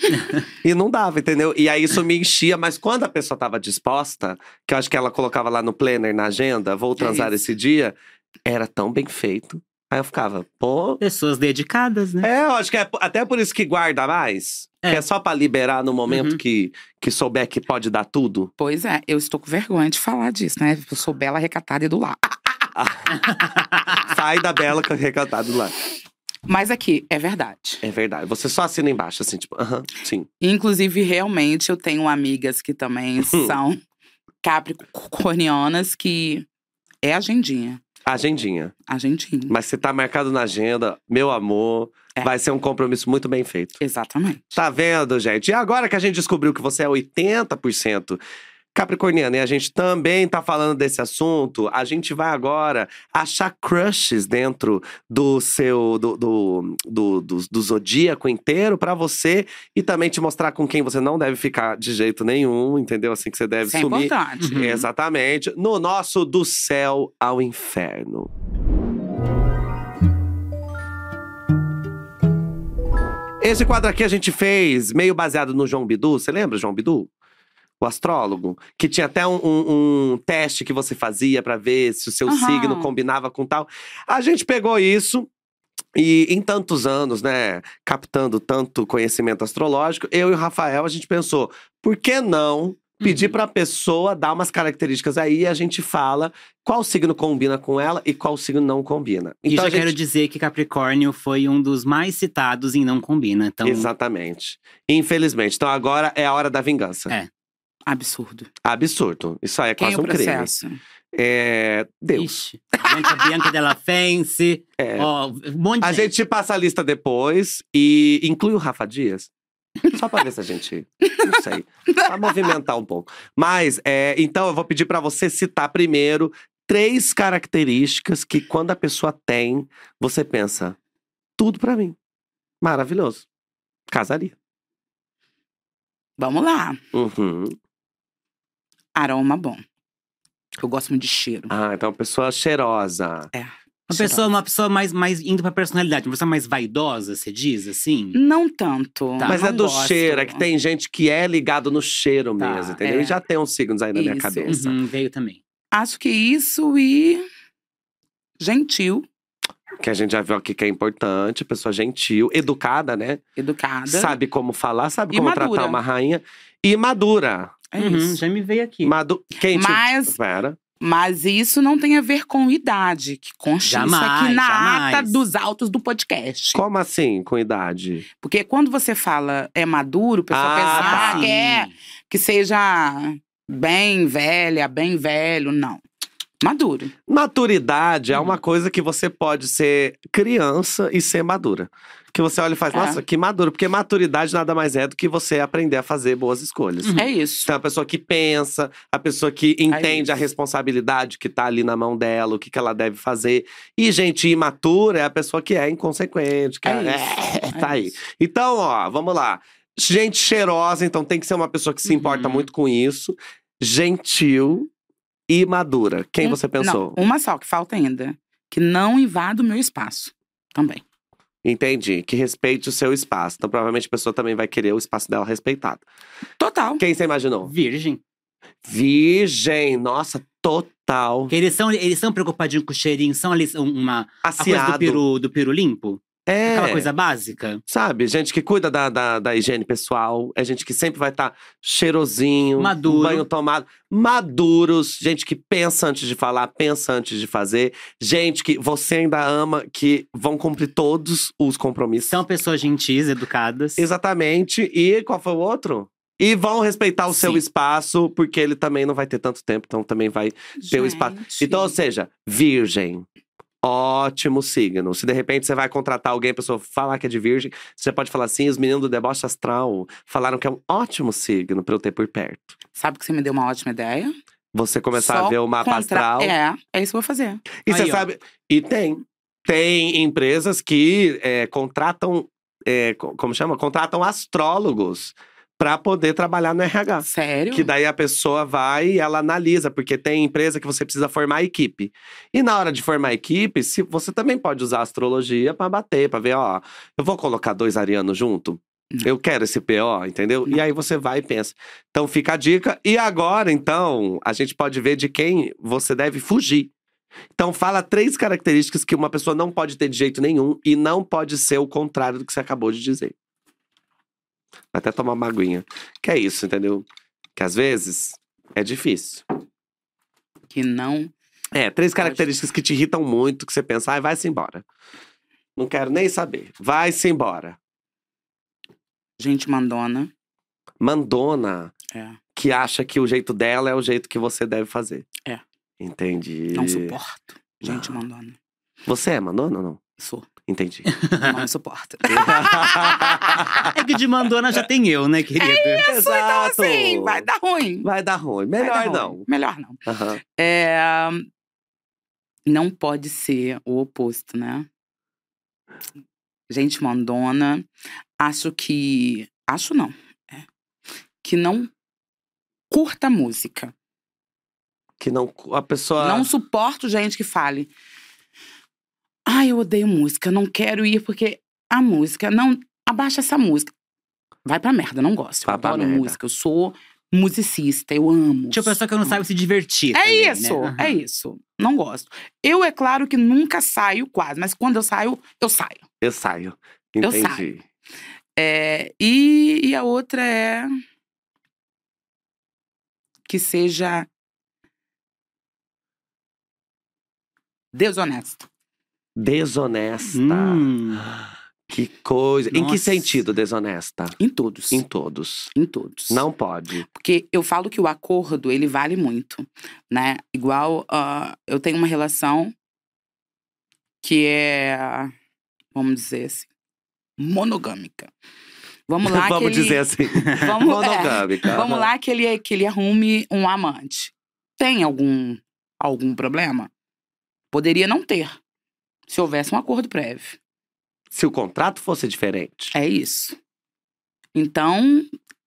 E não dava, entendeu? E aí isso me enchia, mas quando a pessoa tava disposta, que eu acho que ela colocava lá no planner, na agenda, vou transar isso. esse dia, era tão bem feito. Aí eu ficava, pô. Pessoas dedicadas, né? É, eu acho que é p- até por isso que guarda mais. É. Que é só pra liberar no momento Uhum. que, que souber que pode dar tudo. Pois é, eu estou com vergonha de falar disso, né? Eu sou bela, recatada e do lar. Sai da bela com recantado lá. Mas aqui, é verdade. É verdade. Você só assina embaixo, assim, tipo, aham, sim. Inclusive, realmente, eu tenho amigas que também são capricornianas, que é agendinha. Agendinha. Agendinha. Mas se tá marcado na agenda, meu amor, É. vai ser um compromisso muito bem feito. Exatamente. Tá vendo, gente? E agora que a gente descobriu que você é oitenta por cento capricorniana e a gente também tá falando desse assunto, a gente vai agora achar crushes dentro do seu do, do, do, do, do zodíaco inteiro pra você e também te mostrar com quem você não deve ficar de jeito nenhum, entendeu? Assim que você deve Isso é sumir. importante. Uhum. Exatamente. No nosso Do Céu ao Inferno. Esse quadro aqui a gente fez meio baseado no João Bidu. Você lembra, João Bidu? O astrólogo. Que tinha até um, um- um teste que você fazia pra ver se o seu Aham. signo combinava com tal. A gente pegou isso. E em tantos anos, né, captando tanto conhecimento astrológico, eu e o Rafael, a gente pensou, por que não pedir Uhum. pra pessoa dar umas características aí e a gente fala qual signo combina com ela e qual signo não combina. E já a gente… quero dizer que Capricórnio foi um dos mais citados em Não Combina. Então, Exatamente. Infelizmente. Então agora é a hora da vingança. É. Absurdo. Absurdo. Isso aí é Quem é quase o um crime. processo? É… Deus. ixi, Bianca, Bianca Della Fence. É. Ó, um monte de A gente passa a lista depois e inclui o Rafa Dias. Só pra ver se a gente… Não sei. Pra movimentar um pouco. Mas, é, então, eu vou pedir pra você citar primeiro três características que, quando a pessoa tem, você pensa… Tudo pra mim. Maravilhoso. Casaria. Vamos lá. Uhum. Aroma bom. Eu gosto muito de cheiro. Ah, então, pessoa cheirosa. É. Uma pessoa, uma pessoa mais, mais indo pra personalidade, uma pessoa mais vaidosa, você diz, assim? Não tanto. Tá. Mas é Não do gosto. cheiro, é que tem gente que é ligado no cheiro Tá, mesmo, entendeu? é. E já tem uns signos aí na minha Isso. cabeça. Uhum, veio também. Acho que isso e… gentil, Que a gente já viu aqui que é importante, pessoa gentil, educada, né? educada. Sabe como falar, sabe E como madura. tratar uma rainha. E madura. É Uhum, isso. já me veio aqui. Madu… Quem te… Mas- Pera. Mas isso não tem a ver com idade, que consta isso Jamais, aqui na jamais. ata dos autos do podcast. Como assim, com idade? Porque quando você fala é maduro, o pessoal Ah, pensa tá. ah, que, é, que seja bem velha, bem velho. Não. Maduro. Maturidade é Hum. uma coisa que você pode ser criança e ser madura. Que você olha e faz, É. nossa, que maduro. Porque maturidade nada mais é do que você aprender a fazer boas escolhas. Uhum. É isso. Então, a pessoa que pensa, a pessoa que entende a isso. responsabilidade que tá ali na mão dela, o que, que ela deve fazer. E gente imatura é a pessoa que é inconsequente, que É é, isso, é, tá é aí. isso. Então, ó, vamos lá. Gente cheirosa, então tem que ser uma pessoa que se importa Uhum. muito com isso. Gentil e madura. Quem Um- você pensou? Não, uma só que falta ainda. Que não invada o meu espaço. Também. Entendi. Que respeite o seu espaço. Então, provavelmente a pessoa também vai querer o espaço dela respeitado. Total. Quem você imaginou? Virgem. Virgem. Nossa, total. Porque eles são, eles são preocupadinhos com o cheirinho, são ali uma… A coisa do Aciado. peru, do peru limpo? É. Aquela coisa básica? Sabe, gente que cuida da, da, da higiene pessoal, é gente que sempre vai estar cheirosinho, Maduro. banho tomado, maduros, gente que pensa antes de falar, pensa antes de fazer, gente que você ainda ama, que vão cumprir todos os compromissos. São pessoas gentis, educadas. Exatamente. E qual foi o outro? E vão respeitar o seu Sim. espaço, porque ele também não vai ter tanto tempo, então também vai ter o espaço. Gente. Então, ou seja, virgem. Ótimo signo. Se de repente você vai contratar alguém, a pessoa falar que é de virgem, você pode falar assim: os meninos do deboche astral falaram que é um ótimo signo pra eu ter por perto. Sabe que você me deu uma ótima ideia? Você começar Só a ver o mapa contra- astral. É, é isso que eu vou fazer. E você Aí, ó. sabe. E tem. Tem empresas que é, contratam. é, co- como chama? Contratam astrólogos pra poder trabalhar no R H. Sério? Que daí a pessoa vai e ela analisa, porque tem empresa que você precisa formar a equipe. E na hora de formar a equipe, se, você também pode usar a astrologia pra bater, pra ver, ó, eu vou colocar dois arianos junto? Não. Eu quero esse P O, entendeu? Não. E aí você vai e pensa. Então fica a dica. E agora, então, a gente pode ver de quem você deve fugir. Então fala três características que uma pessoa não pode ter de jeito nenhum e não pode ser o contrário do que você acabou de dizer. Vai até tomar uma aguinha. Que é isso, entendeu? Que às vezes é difícil. Que não. É, três características que te irritam muito, que você pensa, ai, vai-se embora. Não quero nem saber. Vai-se embora. Gente mandona. Mandona, É. que acha que o jeito dela é o jeito que você deve fazer. É. Entendi. Não suporto. Gente Não. mandona. Você é mandona ou não? Sou. Entendi. Não suporto. É que de mandona já tem eu, né, querida? Isso, então assim, vai dar ruim. Vai dar ruim. Vai Melhor dar ruim. não. Melhor não. Aham. É, não pode ser o oposto, né? Gente mandona. Acho que. Acho não. É, que não curta música. Que não. A pessoa. Não suporto gente que fale. Ai, eu odeio música, não quero ir porque a música. Não. Abaixa essa música. Vai pra merda, não gosto. Eu Vai pra adoro merda. música. Eu sou musicista, eu amo. Tipo, pessoa que não sabe se divertir. É também, isso, né? é isso. Não gosto. Eu, é claro que nunca saio quase, mas quando eu saio, eu saio. Eu saio. Eu Entendi. saio. É, e, e a outra é… que seja… desonesta. Desonesta. Hum. Que coisa. Em que Nossa. sentido desonesta? Em todos. Em todos. Em todos. Não pode. Porque eu falo que o acordo, ele vale muito, né? Igual, ah, eu tenho uma relação que é, vamos dizer assim, monogâmica. Vamos lá Vamos que ele… dizer assim. Vamos, monogâmica. é, vamos lá que ele, que ele arrume um amante. Tem algum, algum problema? Poderia não ter, se houvesse um acordo prévio. Se o contrato fosse diferente. É isso. Então,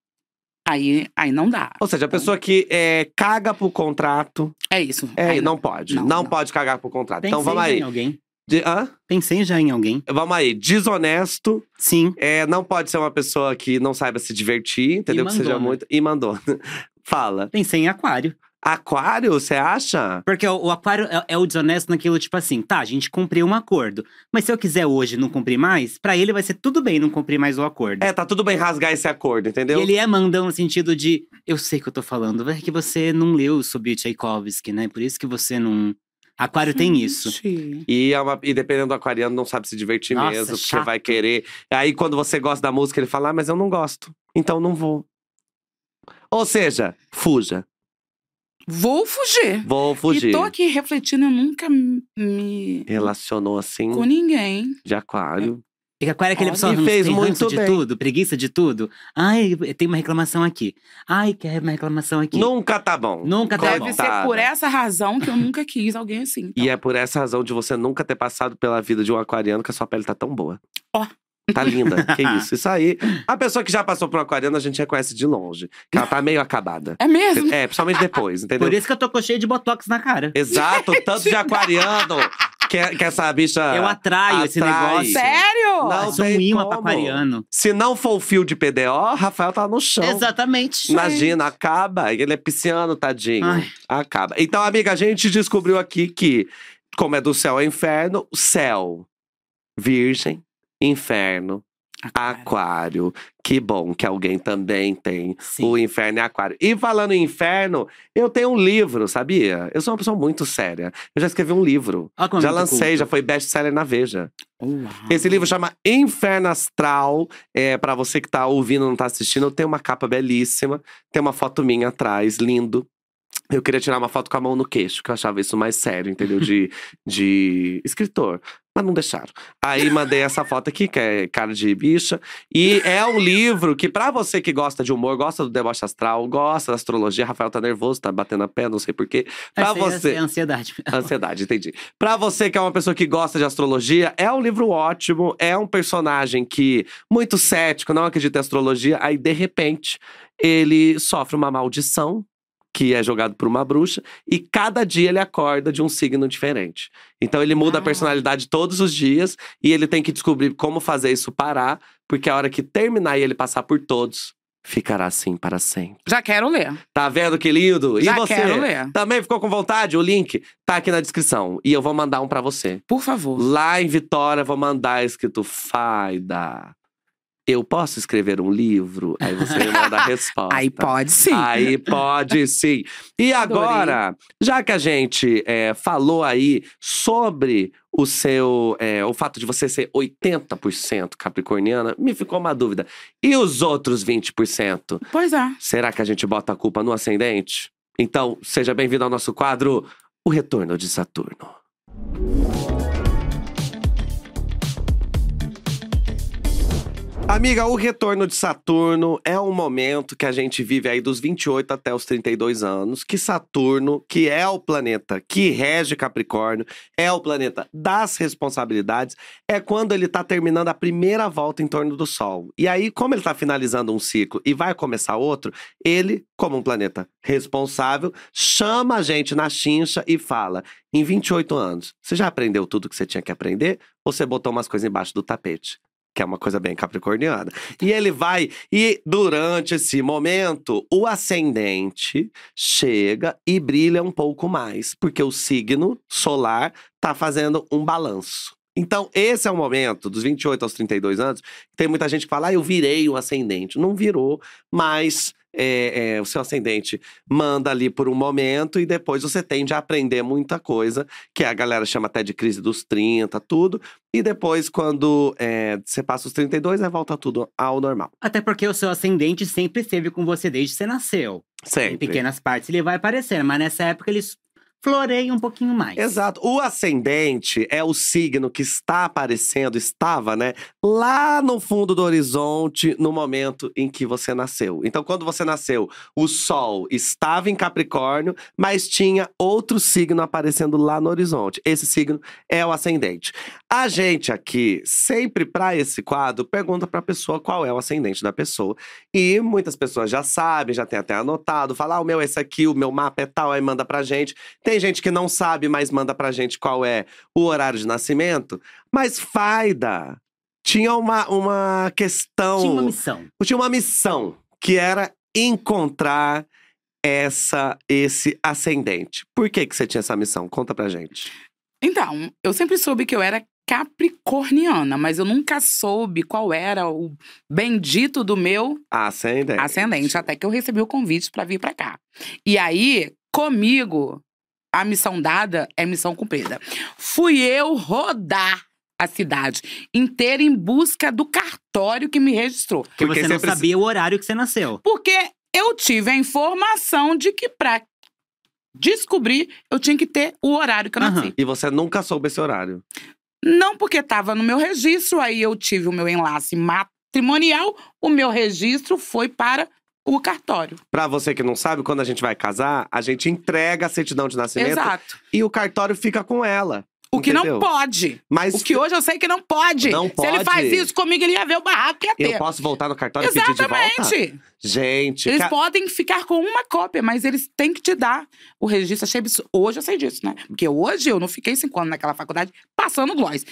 aí, aí não dá. Ou seja, a pessoa que é, caga pro contrato, É isso. é, Aí não pode. Não, Não, não. pode cagar pro contrato. Pensei Então vamos já aí. em alguém. De, hã? Pensei já em alguém. Vamos aí. Desonesto. Sim. É, não pode ser uma pessoa que não saiba se divertir, entendeu? E Que seja mandona. muito. E mandou. Fala. Pensei em aquário. Aquário, você acha? Porque o, o aquário é, é o desonesto naquilo, tipo assim, tá, a gente cumpriu um acordo. Mas se eu quiser hoje não cumprir mais, pra ele vai ser tudo bem não cumprir mais o acordo. É, tá tudo bem rasgar esse acordo, entendeu? E ele é mandão no sentido de, eu sei que eu tô falando, é que você não leu sobre Tchaikovsky, né? Por isso que você não… Aquário tem isso. Gente. E, é uma- e dependendo do aquariano, não sabe se divertir Nossa, mesmo, porque chato. vai querer. Aí quando você gosta da música, ele fala, ah, mas eu não gosto. Então não vou. Ou seja, fuja. Vou fugir. Vou fugir. E tô aqui refletindo, eu nunca me… Relacionou assim, com ninguém. de aquário. E que aquário é aquele Olha, pessoa e que fez tem ranço muito de bem. tudo, preguiça de tudo. Ai, tem uma reclamação aqui. Ai, quer uma reclamação aqui. Nunca tá bom. Nunca tá Deve bom. ser Coitada. por essa razão que eu nunca quis alguém assim. Então. E é por essa razão de você nunca ter passado pela vida de um aquariano que a sua pele tá tão boa. Ó. Tá linda. Que isso. Isso aí. A pessoa que já passou por um aquariano, a gente reconhece de longe. Que ela tá meio acabada. É mesmo? É, principalmente depois, entendeu? Por isso que eu tô com cheio de botox na cara. Exato, tanto de aquariano que, que essa bicha. Eu atraio esse atrai. negócio. Sério? Não Eu sou um tem imã pra como. aquariano. Se não for o fio de P D O, Rafael tá no chão. Exatamente. Imagina, acaba. Ele é pisciano, tadinho. Ai. Acaba. Então, amiga, a gente descobriu aqui que, como é do céu ao inferno, céu, virgem, inferno, aquário. Que bom que alguém também tem Sim. o inferno e aquário. E falando em inferno, eu tenho um livro, sabia? Eu sou uma pessoa muito séria. Eu já escrevi um livro. Olha como é Já muito lancei, culto. já foi best-seller na Veja. Uau. Esse livro chama Inferno Astral. É, pra você que tá ouvindo, não tá assistindo, tem uma capa belíssima. Tem uma foto minha atrás, lindo. Eu queria tirar uma foto com a mão no queixo, que eu achava isso mais sério, entendeu? De, de escritor. Mas não deixaram. Aí mandei essa foto aqui, que é cara de bicha. E é um livro que, pra você que gosta de humor, gosta do deboche astral, gosta da astrologia, Rafael tá nervoso, tá batendo a pé, não sei porquê. Pra Essa aí é- você. É ansiedade. Ansiedade, entendi. Pra você que é uma pessoa que gosta de astrologia, é um livro ótimo. É um personagem que, muito cético, não acredita em astrologia. Aí, de repente, ele sofre uma maldição, que é jogado por uma bruxa. E cada dia ele acorda de um signo diferente. Então ele muda a Ah. personalidade todos os dias. E ele tem que descobrir como fazer isso parar. Porque a hora que terminar e ele passar por todos, ficará assim para sempre. Já quero ler. Tá vendo que lindo? E Já você? quero ler. Também ficou com vontade? O link tá aqui na descrição. E eu vou mandar um pra você. Por favor. Lá em Vitória, vou mandar escrito Faida. Eu posso escrever um livro? Aí você me manda a resposta. Aí pode sim. Aí pode sim. E agora, já que a gente é, falou aí sobre o seu, é, o fato de você ser oitenta por cento capricorniana, me ficou uma dúvida. E os outros vinte por cento? Pois é. Será que a gente bota a culpa no ascendente? Então, seja bem-vindo ao nosso quadro O Retorno de Saturno. Amiga, o retorno de Saturno é um momento que a gente vive aí dos vinte e oito até os trinta e dois anos, que Saturno, que é o planeta que rege Capricórnio, é o planeta das responsabilidades, é quando ele tá terminando a primeira volta em torno do Sol. E aí, como ele tá finalizando um ciclo e vai começar outro, ele, como um planeta responsável, chama a gente na chincha e fala: em vinte e oito anos, você já aprendeu tudo que você tinha que aprender? Ou você botou umas coisas embaixo do tapete? Que é uma coisa bem capricorniana. E ele vai… E durante esse momento, o ascendente chega e brilha um pouco mais. Porque o signo solar tá fazendo um balanço. Então, esse é o momento, dos vinte e oito aos trinta e dois anos, que tem muita gente que fala, ah, eu virei um ascendente. Não virou, mas… É, é, o seu ascendente manda ali por um momento e depois você tende a aprender muita coisa, que a galera chama até de crise dos trinta, tudo. E depois, quando é, você passa os trinta e dois, aí volta tudo ao normal. Até porque o seu ascendente sempre esteve com você desde que você nasceu. Sempre. Em pequenas partes ele vai aparecer, mas nessa época eles floreiam um pouquinho mais. Exato. O ascendente é o signo que está aparecendo, estava, né? Lá no fundo do horizonte, no momento em que você nasceu. Então, quando você nasceu, o Sol estava em Capricórnio, mas tinha outro signo aparecendo lá no horizonte. Esse signo é o ascendente. A gente aqui, sempre para esse quadro, pergunta para a pessoa qual é o ascendente da pessoa. E muitas pessoas já sabem, já tem até anotado. Fala, ah, o meu é esse aqui, o meu mapa é tal, aí manda pra gente. Tem gente que não sabe, mas manda pra gente qual é o horário de nascimento. Mas Faida tinha uma, uma questão… Tinha uma missão. Tinha uma missão, que era encontrar essa, esse ascendente. Por que que você tinha essa missão? Conta pra gente. Então, eu sempre soube que eu era capricorniana, mas eu nunca soube qual era o bendito do meu Ascendente. ascendente, até que eu recebi o convite pra vir pra cá. E aí, comigo, a missão dada é missão cumprida. Fui eu rodar a cidade inteira em busca do cartório que me registrou. Porque, Porque você não você sabia o horário que você nasceu. Porque eu tive a informação de que pra descobrir, eu tinha que ter o horário que eu nasci. Aham. E você nunca soube esse horário. Não porque estava no meu registro, aí eu tive o meu enlace matrimonial, o meu registro foi para o cartório. Pra você que não sabe, quando a gente vai casar, a gente entrega a certidão de nascimento Exato. e o cartório fica com ela. O que entendeu? não pode. Mas O que hoje eu sei que não pode. Não Se ele pode. faz isso comigo, ele ia ver o barraco que ia ter. eu posso voltar no cartório e pedir de volta? Exatamente. Gente, Eles ca- podem ficar com uma cópia, mas eles têm que te dar o registro. Achei absurdo. Hoje eu sei disso, né? Porque hoje eu não fiquei cinco anos naquela faculdade passando gloss.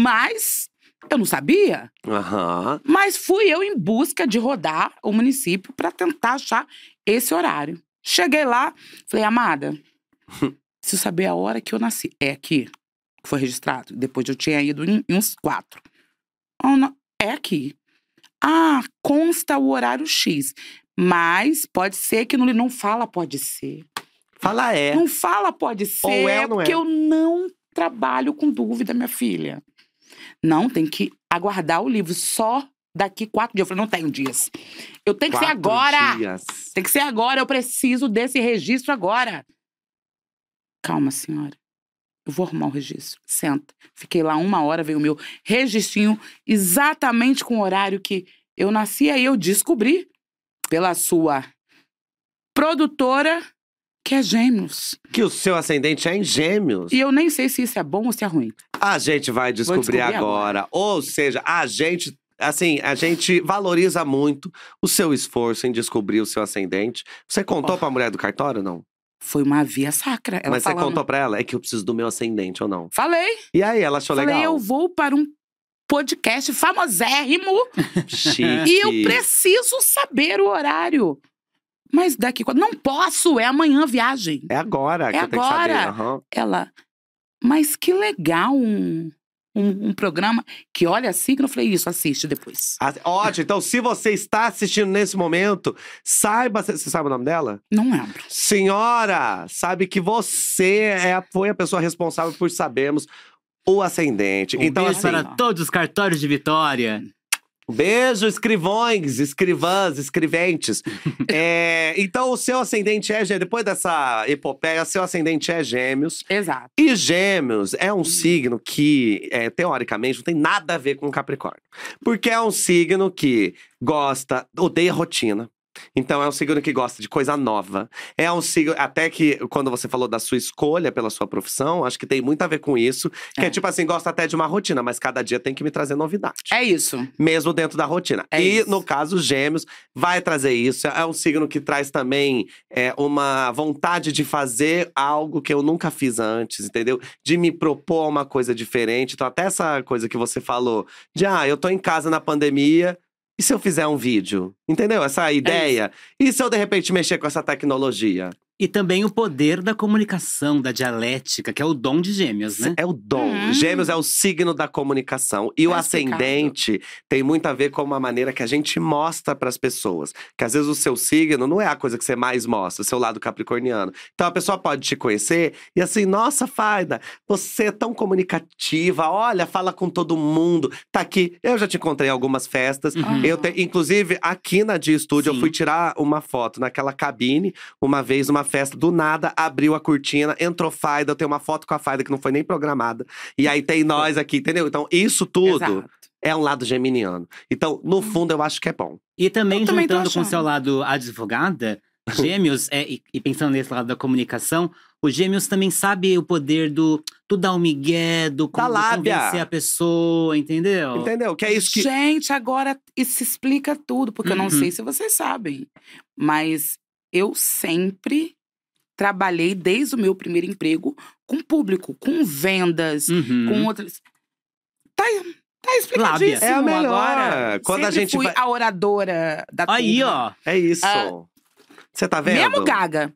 Mas eu não sabia. Aham. Mas fui eu em busca de rodar o município para tentar achar esse horário. Cheguei lá, falei, amada, preciso saber a hora que eu nasci. É aqui que foi registrado. Depois eu tinha ido em, em uns quatro. Ah, não, é aqui. Ah, consta o horário X. Mas pode ser que não, não fala pode ser. Fala é. Não fala pode ser, Ou é ou não é. porque eu não trabalho com dúvida, minha filha. Não, tem que aguardar o livro só daqui quatro dias. Eu falei, não tenho dias. Eu tenho que ser Quatro agora. dias. Tem que ser agora, eu preciso desse registro agora. Calma, senhora. Eu vou arrumar o registro. Senta. Fiquei lá uma hora, veio o meu registrinho exatamente com o horário que eu nasci. Aí eu descobri, pela sua produtora, que é Gêmeos. Que o seu ascendente é em Gêmeos. E eu nem sei se isso é bom ou se é ruim. A gente vai descobrir, descobrir agora. Ou seja, a gente… Assim, a gente valoriza muito o seu esforço em descobrir o seu ascendente. Você contou Oh. pra mulher do cartório ou não? Foi uma via sacra. Ela Mas você falando, contou pra ela? É que eu preciso do meu ascendente ou não? Falei. E aí, ela achou Falei, legal? eu vou para um podcast famosérrimo Chique. e eu preciso saber o horário. Mas daqui… quando Não posso, é amanhã a viagem. É agora que É eu tenho que saber. agora. Aham. Ela, mas que legal um, um, um programa que olha signo. Eu falei, isso, assiste depois. Ah, ótimo, então se você está assistindo nesse momento, saiba… Você sabe o nome dela? Não lembro. Senhora, sabe que você é, foi a pessoa responsável por sabermos o ascendente. Um então, beijo assim, para todos os cartórios de Vitória. beijo, escrivões, escrivãs, escreventes. É, então, o seu ascendente é Gêmeos. Depois dessa epopeia, seu ascendente é Gêmeos. Exato. E Gêmeos é um signo que, é, teoricamente, não tem nada a ver com Capricórnio. Porque é um signo que gosta, odeia rotina. Então é um signo que gosta de coisa nova. É um signo, até que quando você falou da sua escolha pela sua profissão, acho que tem muito a ver com isso. Que é, é tipo assim, gosta até de uma rotina, mas cada dia tem que me trazer novidade. É isso. Mesmo dentro da rotina. É e isso. no caso, Gêmeos vai trazer isso. É um signo que traz também é, uma vontade de fazer algo que eu nunca fiz antes, entendeu? De me propor uma coisa diferente. Então até essa coisa que você falou, de ah, eu tô em casa na pandemia. E se eu fizer um vídeo? Entendeu? Essa ideia. É e se eu, de repente, mexer com essa tecnologia? E também o poder da comunicação, da dialética, que é o dom de Gêmeos, né? É o dom. Hum. Gêmeos é o signo da comunicação. E Tá o ascendente tem muito a ver com uma maneira que a gente mostra para as pessoas. Que às vezes o seu signo não é a coisa que você mais mostra, o seu lado capricorniano. Então a pessoa pode te conhecer e assim, nossa, Faida, você é tão comunicativa, olha, fala com todo mundo. Tá aqui, eu já te encontrei em algumas festas. Uhum. Eu te, inclusive, aqui na Dia Studio, Sim. eu fui tirar uma foto naquela cabine, uma vez, numa festa, do nada, abriu a cortina, entrou Faida, eu tenho uma foto com a Faida que não foi nem programada. E aí tem nós aqui, entendeu? Então, isso tudo Exato. é um lado geminiano. Então, no fundo, eu acho que é bom. E também, Eu também tô juntando com o achando. seu lado advogada, Gêmeos, é, e, e pensando nesse lado da comunicação, o Gêmeos também sabe o poder do, do dar um migué, do, Da con- do lábia. convencer a pessoa, entendeu? Entendeu? Que é isso que… Gente, agora isso explica tudo, porque eu não Uhum. sei se vocês sabem. Mas eu sempre trabalhei, desde o meu primeiro emprego, com público, com vendas, Uhum. com outras. Tá, tá explicadíssimo É a melhor. agora. Quando a Sempre gente fui vai- a oradora da Aí, turma. ó. É isso. Ah, Você tá vendo? Mesmo gaga.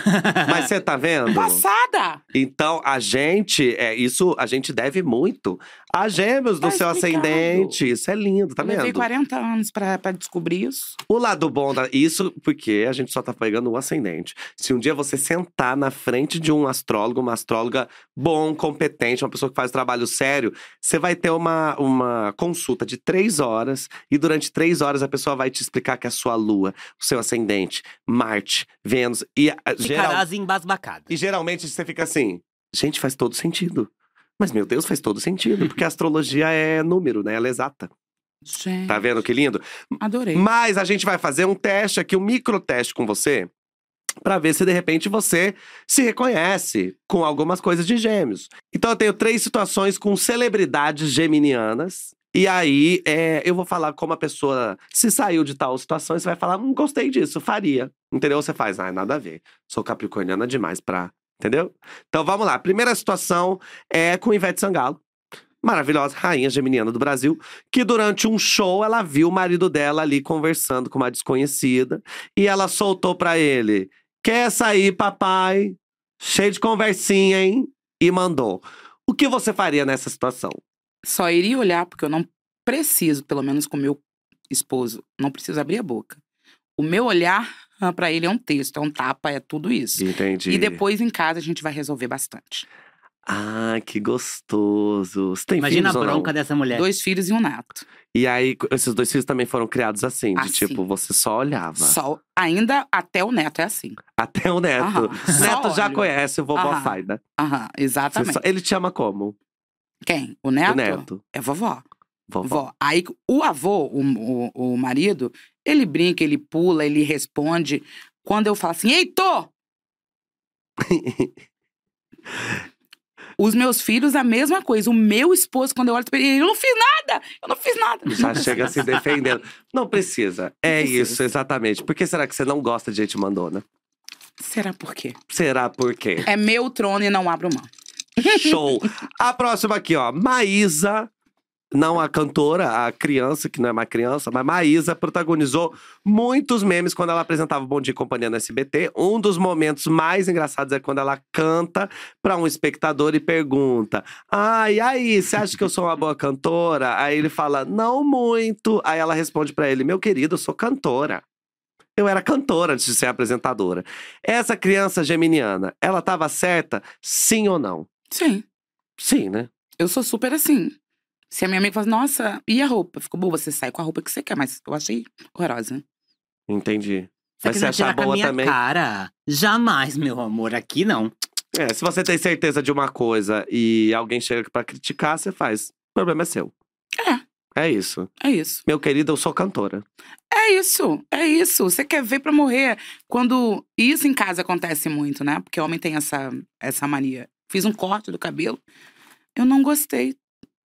Mas você tá vendo? Passada. Então, a gente, é isso, a gente deve muito a Gêmeos do Tá seu explicado. ascendente. Isso é lindo, tá Eu levei vendo? quarenta anos pra, pra descobrir isso. O lado bom da… Isso porque a gente só tá pegando o ascendente. Se um dia você sentar na frente de um astrólogo, uma astróloga bom, competente, uma pessoa que faz trabalho sério, você vai ter uma, uma consulta de três horas. E durante três horas a pessoa vai te explicar que a sua lua, o seu ascendente, Marte, Vênus… E, a- geral, Ficarás embasbacada. e geralmente você fica assim… Gente, faz todo sentido. Mas, meu Deus, faz todo sentido. Porque a astrologia é número, né? Ela é exata. Gente, Tá vendo que lindo? adorei. Mas a gente vai fazer um teste aqui, um microteste com você, pra ver se de repente você se reconhece com algumas coisas de Gêmeos. Então eu tenho três situações com celebridades geminianas. E aí, é, eu vou falar como a pessoa se saiu de tal situação, e você vai falar, hum, gostei disso, faria. Entendeu? Você faz, ah, nada a ver. Sou capricorniana demais pra… Entendeu? Então vamos lá. Primeira situação é com Ivete Sangalo. Maravilhosa rainha geminiana do Brasil, que durante um show ela viu o marido dela ali conversando com uma desconhecida e ela soltou pra ele: "Quer sair, papai? Cheio de conversinha, hein?" E mandou. O que você faria nessa situação? Só iria olhar, porque eu não preciso, pelo menos com meu esposo, não preciso abrir a boca. O meu olhar ah, pra ele é um texto, é um tapa, é tudo isso. Entendi. E depois em casa a gente vai resolver bastante. Ah, que gostoso. Você tem Imagina a filhos ou não? bronca dessa mulher. Dois filhos e um neto. E aí, esses dois filhos também foram criados assim, de Assim. tipo, você só olhava. Só, ainda até o neto é assim. Até o neto. Aham. O Só neto já olho. conhece o vovó Aham. Faida. Aham, Você exatamente. só- Ele te chama como? Quem? O neto? O neto. É vovó. Vovó. Vó. Aí o avô, o, o, o marido, ele brinca, ele pula, ele responde. Quando eu falo assim, Heitor! Os meus filhos, a mesma coisa. O meu esposo, quando eu olho pra ele, eu não fiz nada! Eu não fiz nada! Já chega se defendendo. Não precisa. É precisa. isso, exatamente. Por que será que você não gosta de gente mandona? Será por quê? Será por quê? É meu trono e não abro mão. Show! A próxima aqui, ó. Maísa, não a cantora, a criança, que não é mais criança, mas Maísa protagonizou muitos memes quando ela apresentava o Bom Dia e Companhia no S B T. Um dos momentos mais engraçados é quando ela canta pra um espectador e pergunta: "Ah, e aí, você acha que eu sou uma boa cantora?" Aí ele fala: "Não muito." Aí ela responde pra ele: "Meu querido, eu sou cantora. Eu era cantora antes de ser apresentadora." Essa criança geminiana, ela tava certa? Sim ou não? Sim. Sim, né? Eu sou super assim. Se a minha amiga fala, nossa, e a roupa? Ficou boa, você sai com a roupa que você quer, mas eu achei horrorosa. Entendi. Você Mas você quiser achar tirar com a boa minha também? cara? Jamais, meu amor. Aqui não. É, se você tem certeza de uma coisa e alguém chega pra criticar, você faz. O problema é seu. É. É isso. É isso. Meu querido, eu sou cantora. É, É isso, é isso. Você quer ver pra morrer. Quando isso em casa acontece muito, né? Porque o homem tem essa, essa mania. Fiz um corte do cabelo, eu não gostei.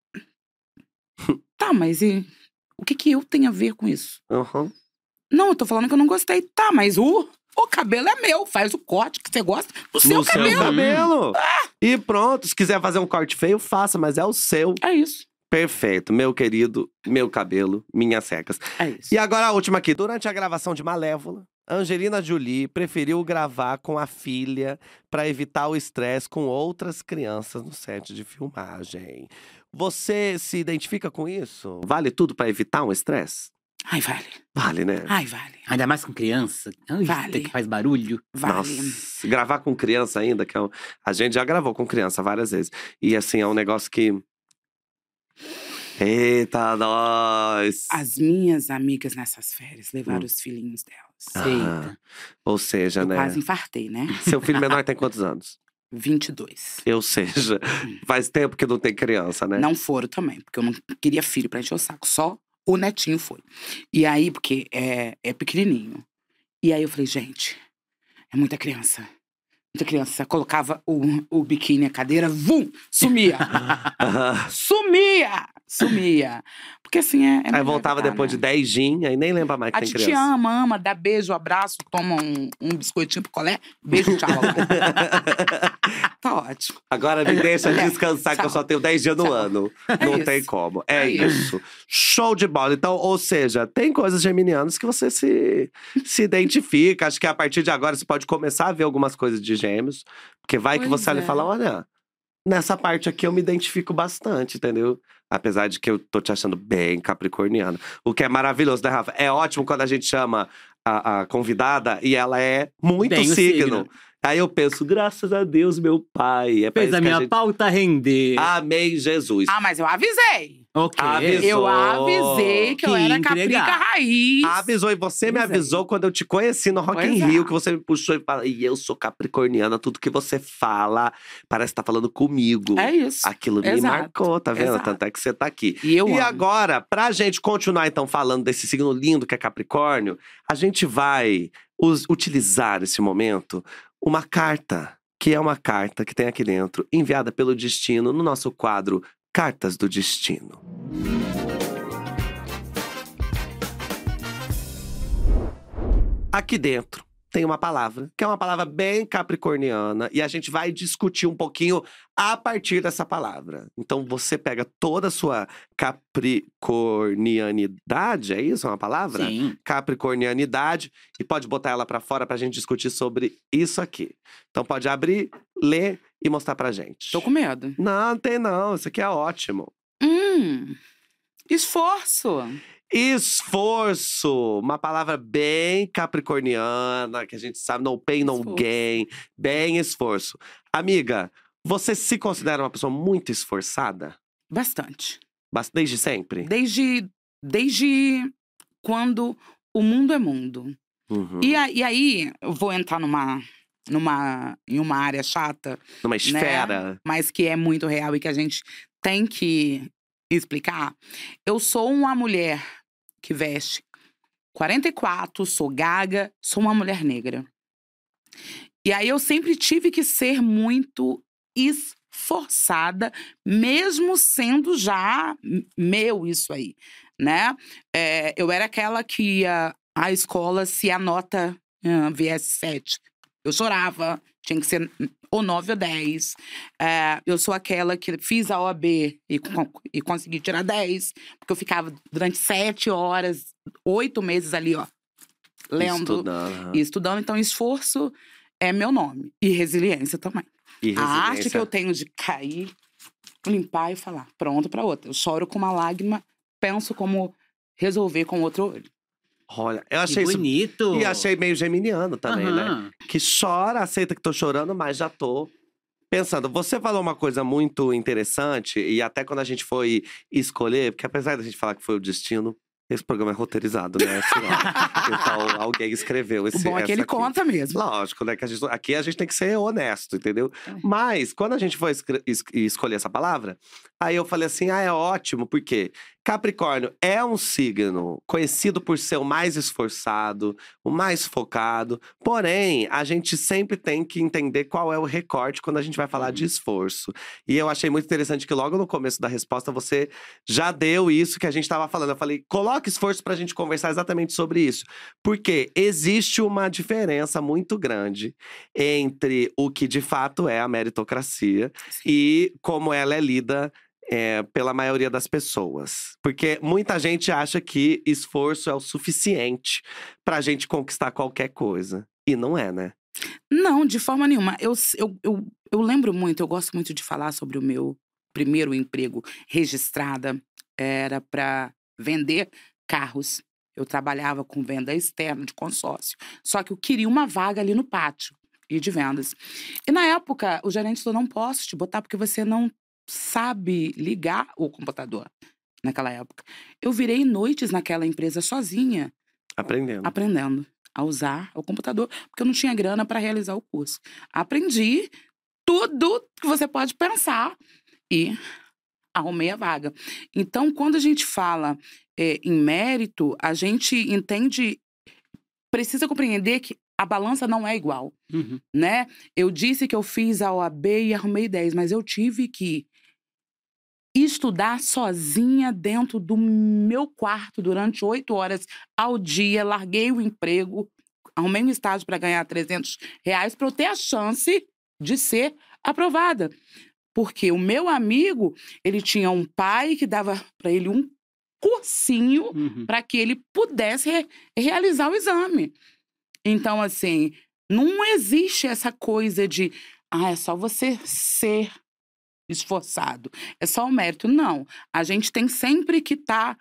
Tá, mas e o que que eu tenho a ver com isso? Uhum. Não, eu tô falando que eu não gostei. Tá, mas o, o cabelo é meu. Faz o corte que você gosta do seu No seu cabelo. cabelo. E pronto, se quiser fazer um corte feio, faça, mas é o seu. É isso, Perfeito, meu querido, meu cabelo, minhas secas. é isso. E agora a última aqui. Durante a gravação de Malévola, Angelina Jolie preferiu gravar com a filha para evitar o estresse com outras crianças no set de filmagem. Você se identifica com isso? Vale tudo para evitar um estresse? Ai, vale. Vale, né? Ai, vale. Ainda mais com criança. Ai, Vale. que faz barulho. Vale. Nossa, gravar com criança ainda, que é um... a gente já gravou com criança várias vezes. E assim, é um negócio que… Eita, nós! As minhas amigas nessas férias levaram Hum. os filhinhos delas. Ah, Eita. Ou seja, Eu né? quase infartei, né? Seu filho menor tem quantos anos? vinte e dois. Ou seja, faz tempo que não tem criança, né? Não foram também, porque eu não queria filho pra encher o saco. Só o netinho foi. E aí, porque é, é pequenininho. E aí eu falei, gente, é muita criança. Muita criança. Colocava o, o biquíni, a cadeira, vum, sumia. Sumia! Sumia. Porque assim, é, é Aí melhor voltava evitar, depois né? de dez gin, aí nem lembra mais que A tem titia criança. ama, ama, dá beijo, abraço, toma um, um biscoitinho pro colé. Beijo, tchau. Tá ótimo. Agora me deixa É, descansar, que eu tchau. só tenho dez dias no Tchau. ano. É Não isso. tem como. É, É isso. Show de bola. Então, ou seja, tem coisas geminianas que você se, se identifica. Acho que a partir de agora você pode começar a ver algumas coisas de gêmeos. Porque vai que Pois você olha e é. fala, olha… Nessa parte aqui eu me identifico bastante, entendeu? Apesar de que eu tô te achando bem capricorniana. O que é maravilhoso, né, Rafa? É ótimo quando a gente chama a, a convidada e ela é muito Bem o signo. signo. Aí eu penso, graças a Deus, meu pai. É pra Fez isso a que minha gente… pauta render. Amém, Jesus. Ah, mas eu avisei. Ok. Avisou. Eu avisei que eu Que era entregar. caprica raiz. Avisou, e você me Pois é. avisou quando eu te conheci no Rock Pois in é. Rio, que você me puxou e falou, e eu sou capricorniana, tudo que você fala parece que tá falando comigo. É isso. Aquilo me Exato. marcou, tá vendo? Exato. Tanto é que você tá aqui. E eu E amo. agora, pra gente continuar então falando desse signo lindo que é Capricórnio, a gente vai us- utilizar esse momento uma carta, que é uma carta que tem aqui dentro, enviada pelo destino no nosso quadro Cartas do Destino. Aqui dentro tem uma palavra, que é uma palavra bem capricorniana, e a gente vai discutir um pouquinho a partir dessa palavra. Então você pega toda a sua capricornianidade, é isso? É uma palavra? Sim. Capricornianidade, e pode botar ela pra fora pra gente discutir sobre isso aqui. Então pode abrir, ler e mostrar pra gente. Tô com medo. Não, tem não, isso aqui é ótimo. Hum. Esforço. Esforço, uma palavra bem capricorniana, que a gente sabe, no pain, no Esforço. gain, bem esforço. Amiga, você se considera uma pessoa muito esforçada? Bastante. Bas- Desde sempre? Desde, desde quando o mundo é mundo. Uhum. E, a- e aí, eu vou entrar numa, numa, em uma área chata, Numa esfera? mas que é muito real e que a gente tem que explicar. Eu sou uma mulher que veste quarenta e quatro, sou gaga, sou uma mulher negra. E aí eu sempre tive que ser muito esforçada, mesmo sendo já m- meu isso aí, né? É, eu era aquela que ia à escola se a nota ah, viesse sete. Eu chorava, tinha que ser ou nove ou dez. É, eu sou aquela que fiz a O A B e, con- e consegui tirar dez, porque eu ficava durante sete horas, oito meses ali, ó, lendo Estudando. e estudando. Então, esforço é meu nome. E resiliência também. E A arte resiliência. que eu tenho de cair, limpar e falar, pronto pra outra. Eu choro com uma lágrima, penso como resolver com outro olho. Olha, eu Que achei isso… bonito. E achei meio geminiano também, né? Aham. Que chora, aceita que tô chorando, mas já tô pensando. Você falou uma coisa muito interessante, e até quando a gente foi escolher, porque apesar da gente falar que foi o destino, Esse programa é roteirizado, né? Assim, ó. Então, alguém escreveu esse. O bom é que ele aqui. conta mesmo. Lógico, né? Que a gente, aqui a gente tem que ser honesto, entendeu? É. Mas, quando a gente foi escre- es- escolher essa palavra, aí eu falei assim: ah, é ótimo, porque Capricórnio é um signo conhecido por ser o mais esforçado, o mais focado. Porém, a gente sempre tem que entender qual é o recorte quando a gente vai falar de esforço. E eu achei muito interessante que logo no começo da resposta você já deu isso que a gente estava falando. Eu falei, coloque esforço pra gente conversar exatamente sobre isso. Porque existe uma diferença muito grande entre o que de fato é a meritocracia e como ela é lida é, pela maioria das pessoas. Porque muita gente acha que esforço é o suficiente pra gente conquistar qualquer coisa. E não é, né? Não, de forma nenhuma. Eu, eu, eu, eu lembro muito, eu gosto muito de falar sobre o meu primeiro emprego registrada. Era para vender carros. Eu trabalhava com venda externa de consórcio. Só que eu queria uma vaga ali no pátio e de vendas. E na época, o gerente falou, não posso te botar porque você não sabe ligar o computador. Naquela época. Eu virei noites naquela empresa sozinha. Aprendendo. Aprendendo a usar o computador, porque eu não tinha grana para realizar o curso. Aprendi tudo que você pode pensar e arrumei a vaga. Então, quando a gente fala é, em mérito, a gente entende, precisa compreender que a balança não é igual, Uhum. né? Eu disse que eu fiz a O A B e arrumei dez, mas eu tive que estudar sozinha dentro do meu quarto durante oito horas ao dia, larguei o emprego, arrumei um estágio para ganhar trezentos reais para eu ter a chance de ser aprovada. Porque o meu amigo, ele tinha um pai que dava para ele um cursinho Uhum. para que ele pudesse re- realizar o exame. Então, assim, não existe essa coisa de, ah, é só você ser esforçado, é só o mérito. Não, a gente tem sempre que estar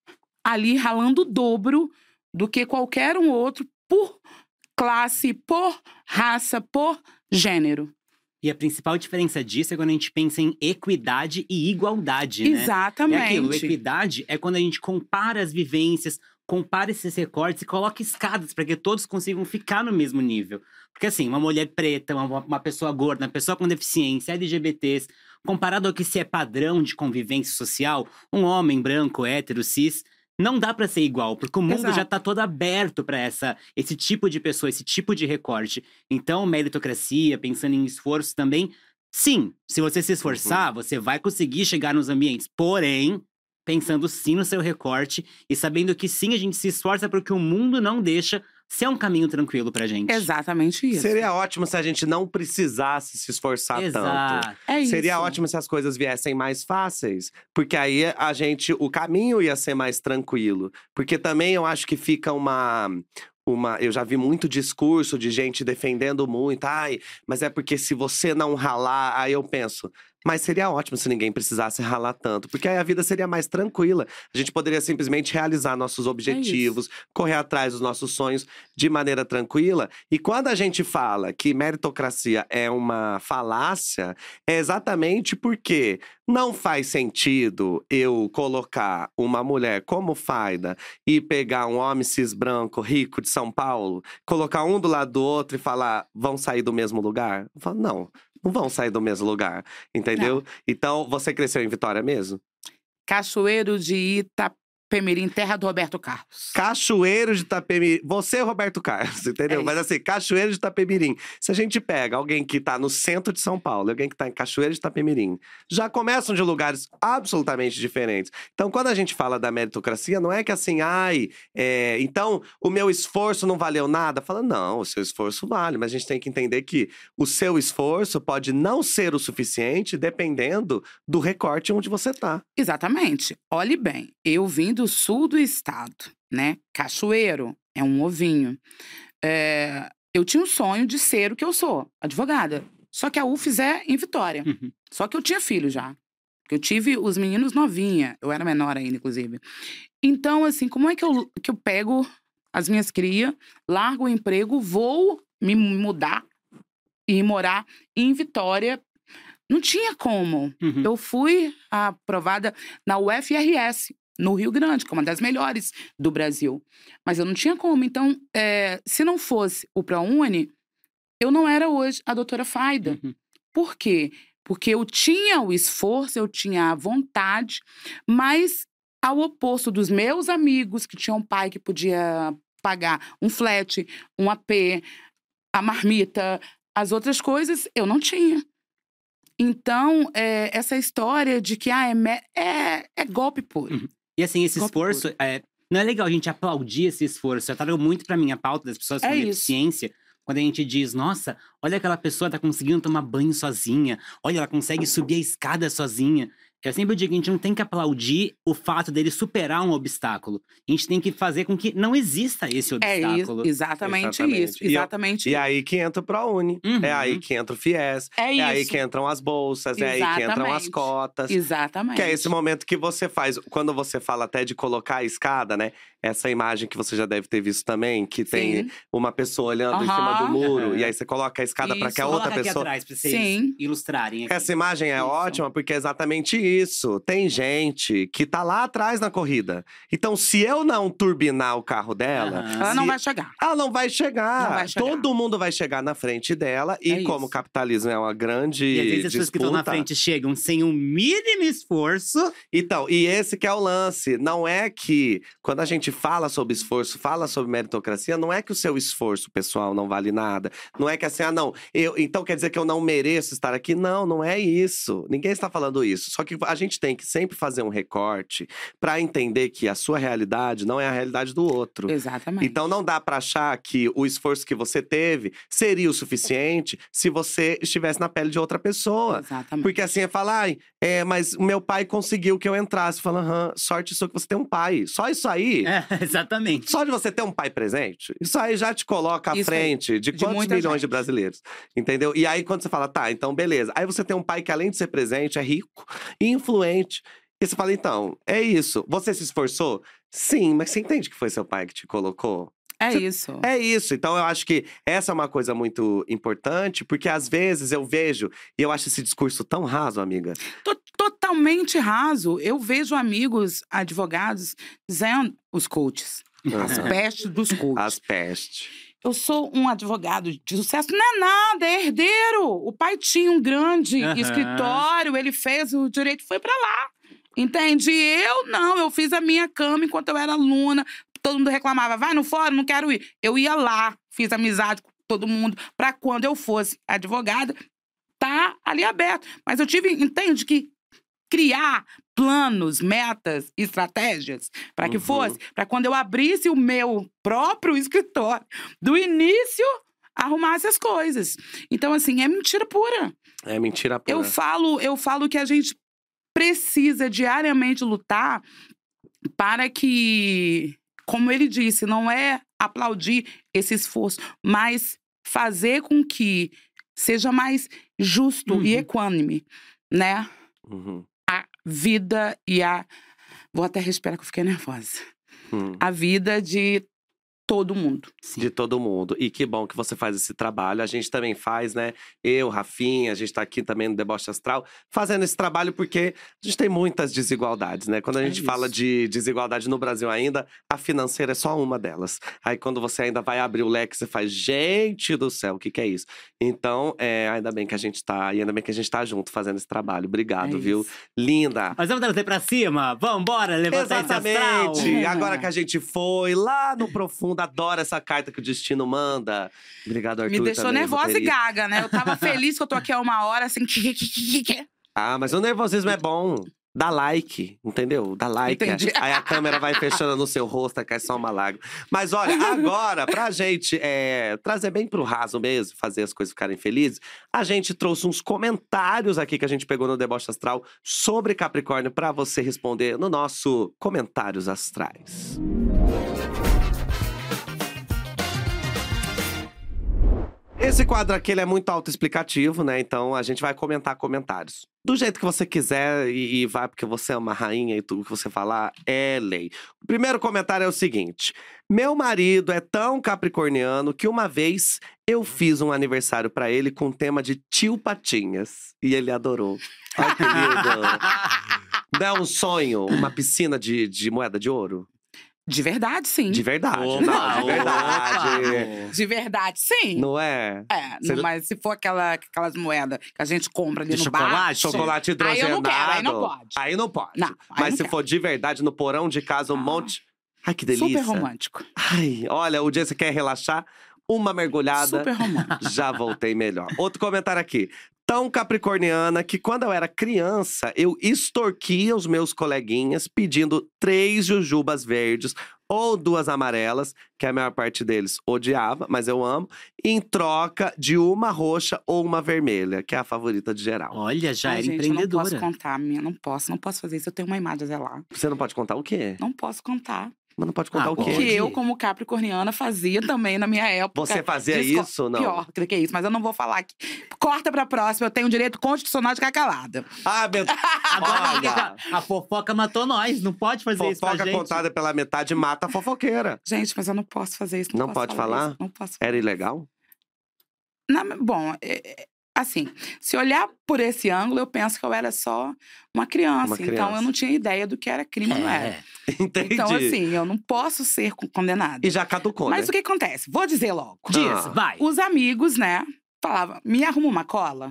ali ralando o dobro do que qualquer um outro por classe, por raça, por gênero. E a principal diferença disso é quando a gente pensa em equidade e igualdade, né? Exatamente. É aquilo, equidade é quando a gente compara as vivências, compara esses recortes e coloca escadas para que todos consigam ficar no mesmo nível. Porque assim, uma mulher preta, uma, uma pessoa gorda, uma pessoa com deficiência, L G B Ts, comparado ao que se é padrão de convivência social, um homem branco, hétero, cis, não dá pra ser igual, porque o mundo Exato. já tá todo aberto pra essa, esse tipo de pessoa, esse tipo de recorte. Então, meritocracia, pensando em esforço também, sim, se você se esforçar, você vai conseguir chegar nos ambientes. Porém, pensando sim no seu recorte e sabendo que sim, a gente se esforça porque o mundo não deixa ser um caminho tranquilo pra gente. Exatamente isso. Seria ótimo se a gente não precisasse se esforçar tanto. Exato. É isso. Seria ótimo se as coisas viessem mais fáceis. Porque aí a gente, o caminho ia ser mais tranquilo. Porque também eu acho que fica uma. Uma, eu já vi muito discurso de gente defendendo muito. Ai, mas é porque se você não ralar, aí eu penso. Mas seria ótimo se ninguém precisasse ralar tanto. Porque aí a vida seria mais tranquila. A gente poderia simplesmente realizar nossos objetivos, correr atrás dos nossos sonhos de maneira tranquila. E quando a gente fala que meritocracia é uma falácia, é exatamente porque não faz sentido eu colocar uma mulher como Fayda e pegar um homem cis branco rico de São Paulo, colocar um do lado do outro e falar, vão sair do mesmo lugar? Eu falo, não. Não vão sair do mesmo lugar, entendeu? Não. Então, você cresceu em Vitória mesmo? Cachoeiro de Itapemirim, terra do Roberto Carlos. Cachoeiro de Itapemirim. Você é Roberto Carlos, entendeu? É Mas assim, Cachoeiro de Itapemirim. Se a gente pega alguém que tá no centro de São Paulo, alguém que tá em Cachoeiro de Itapemirim, já começam de lugares absolutamente diferentes. Então, quando a gente fala da meritocracia, não é que assim, ai, é, então o meu esforço não valeu nada. Fala, não, o seu esforço vale, mas a gente tem que entender que o seu esforço pode não ser o suficiente dependendo do recorte onde você tá. Exatamente. Olhe bem, eu vim do sul do estado, né? Cachoeiro é um ovinho. É, eu tinha um sonho de ser o que eu sou, advogada. Só que a U F S é em Vitória. Uhum. Só que eu tinha filho já. Porque eu tive os meninos novinha. Eu era menor ainda, inclusive. Então, assim, como é que eu, que eu pego as minhas crias, largo o emprego, vou me mudar e morar em Vitória? Não tinha como. Uhum. Eu fui aprovada na U F R S. no Rio Grande, que é uma das melhores do Brasil. Mas eu não tinha como. Então, é, se não fosse o ProUni, eu não era hoje a doutora Faida. Uhum. Por quê? Porque eu tinha o esforço, eu tinha a vontade, mas ao oposto dos meus amigos que tinham pai que podia pagar um flat, um A P, a marmita, as outras coisas, eu não tinha. Então, é, essa história de que ah, é, é, é golpe puro. Uhum. E assim, esse Golpe esforço, é, não é legal a gente aplaudir esse esforço. Eu trago muito pra mim a pauta das pessoas com É isso. deficiência. Quando a gente diz, nossa, olha aquela pessoa tá conseguindo tomar banho sozinha. Olha, ela consegue subir a escada sozinha. Eu sempre digo que a gente não tem que aplaudir o fato dele superar um obstáculo. A gente tem que fazer com que não exista esse É isso, obstáculo. exatamente, Exatamente. isso. E eu- Exatamente E aí que entra o ProUni. Uhum. É aí que entra o FIES. É É aí isso. que entram as bolsas. É aí que entram as Exatamente. cotas. Exatamente. Que é esse momento que você faz, quando você fala até de colocar a escada, né? Essa imagem que você já deve ter visto também, que tem Sim. uma pessoa olhando em cima do Aham. muro, Aham. e aí você coloca a escada para que a Isso. outra Coloca aqui pessoa. atrás pra vocês Sim. ilustrarem. Aqui. Essa imagem é Isso. ótima porque é exatamente isso. Tem gente que tá lá atrás na corrida. Então, se eu não turbinar o carro dela, Aham. Ela se- não vai chegar. ela não vai chegar. Não vai chegar. Todo mundo vai chegar na frente dela. E É como isso. o capitalismo é uma grande E às vezes as pessoas que estão na disputa, frente chegam sem um mínimo esforço. Então, e esse que é o lance. Não é que, quando a gente fala sobre esforço, fala sobre meritocracia, não é que o seu esforço pessoal não vale nada. Não é que assim, ah, não, eu, então quer dizer que eu não mereço estar aqui? Não, não é isso. Ninguém está falando isso. Só que a gente tem que sempre fazer um recorte para entender que a sua realidade não é a realidade do outro. Exatamente. Então não dá pra achar que o esforço que você teve seria o suficiente se você estivesse na pele de outra pessoa. Exatamente. Porque assim, é falar, ai, é, mas o meu pai conseguiu que eu entrasse. Fala, aham, sorte sua que você tem um pai. Só isso aí. É, exatamente. Só de você ter um pai presente, isso aí já te coloca à Isso aí, frente de de quantos muita milhões gente. de brasileiros. Entendeu? E aí, quando você fala, tá, então beleza. Aí você tem um pai que, além de ser presente, é rico e influente. E você fala, então, é isso. Você se esforçou? Sim, mas você entende que foi seu pai que te colocou? É Cê- isso. É isso. Então, eu acho que essa é uma coisa muito importante, porque às vezes eu vejo, e eu acho esse discurso tão raso, amiga. To- Totalmente raso. Eu vejo amigos advogados dizendo, os coaches, as Aham. pestes dos coaches. As pestes. Eu sou um advogado de sucesso. Não é nada, é herdeiro. O pai tinha um grande Aham. escritório, ele fez o direito e foi pra lá. Entende? E eu não, eu fiz a minha cama enquanto eu era aluna. Todo mundo reclamava, vai no fórum, não quero ir. Eu ia lá, fiz amizade com todo mundo, pra quando eu fosse advogada, tá ali aberto. Mas eu tive, entende, que criar planos, metas, estratégias, para que Uhum. fosse, para quando eu abrisse o meu próprio escritório, do início, arrumasse as coisas. Então, assim, é mentira pura. É mentira pura. Eu falo, eu falo que a gente precisa diariamente lutar para que, como ele disse, não é aplaudir esse esforço, mas fazer com que seja mais justo Uhum. e equânime, né? Uhum. A vida e a… Vou até respirar que eu fiquei nervosa. Hum. A vida de todo mundo. De todo mundo. E que bom que você faz esse trabalho. A gente também faz, né? Eu, Rafinha, a gente tá aqui também no Deboche Astral, fazendo esse trabalho porque a gente tem muitas desigualdades, né? Quando a É gente fala isso. de desigualdade no Brasil ainda, a financeira é só uma delas. Aí quando você ainda vai abrir o leque, você faz, gente do céu, o que que é isso? Então, é, ainda bem que a gente tá, e ainda bem que a gente tá junto fazendo esse trabalho. Obrigado, É viu? isso. Linda! Mas vamos trazer pra cima? Vambora, levantar esse astral? Exatamente! Agora que a gente foi lá no profundo, adoro essa carta que o destino manda. Obrigado, Arthur. Me deixou também, nervosa e roteirista. gaga, né? Eu tava feliz que eu tô aqui há uma hora, assim… Ah, mas o nervosismo é bom. Dá like, entendeu? Dá like. Entendi. Aí a câmera vai fechando no seu rosto, aí cai só uma lágrima. Mas olha, agora, pra gente é, trazer bem pro raso mesmo, fazer as coisas ficarem felizes, a gente trouxe uns comentários aqui que a gente pegou no Deboche Astral sobre Capricórnio pra você responder no nosso Comentários Astrais. Esse quadro aqui ele é muito autoexplicativo, né? Então a gente vai comentar comentários. Do jeito que você quiser e, e vai, porque você é uma rainha e tudo que você falar é lei. O primeiro comentário é o seguinte: meu marido é tão capricorniano que uma vez eu fiz um aniversário pra ele com o tema de Tio Patinhas. E ele adorou. Ai, que lindo! Não é um sonho? Uma piscina de, de moeda de ouro? De verdade, sim. De verdade. Opa, não, de verdade. opa. De verdade, sim. Não é? É, Você- mas se for aquela, aquelas moedas que a gente compra ali De no bar… chocolate? Chocolate Aí eu hidrogenado. não quero, aí não pode. Aí não pode. Não, aí Mas não se quero. for de verdade, no porão de casa, um Ah. monte… Ai, que delícia. Super romântico. Ai, olha, o dia que você quer relaxar, uma mergulhada… Super romântico. Já voltei melhor. Outro comentário aqui. Tão capricorniana que quando eu era criança, eu extorquia os meus coleguinhas pedindo três jujubas verdes ou duas amarelas, que a maior parte deles odiava, mas eu amo, em troca de uma roxa ou uma vermelha, que é a favorita de geral. Olha, já Ai, era gente, eu não empreendedora. posso contar, minha, não posso, não posso fazer isso. Eu tenho uma imagem a zelar. Você não pode contar o quê? Não posso contar. Mas não pode contar Ah, o O quê? que Pode. eu, como capricorniana, fazia também na minha época. Você fazia de esco- isso ou não? Pior do que isso, mas eu não vou falar aqui. Corta pra próxima, eu tenho o direito constitucional de ficar calada. Ah, meu… Agora Olha, a fofoca matou nós. Não pode fazer isso pra fofoca gente. contada pela metade mata a fofoqueira. Gente, mas eu não posso fazer isso. Não, Não posso pode falar? isso, Não posso falar. Era ilegal? Na- bom, é- é- assim, se olhar por esse ângulo, eu penso que eu era só uma criança. Uma Então criança. eu não tinha ideia do que era crime ou não era. É. Entendi. Então, assim, eu não posso ser con- condenada. E já caducou, Mas né? o que acontece? Vou dizer logo. Diz, Ah. vai. Os amigos, né, falavam: me arruma uma cola?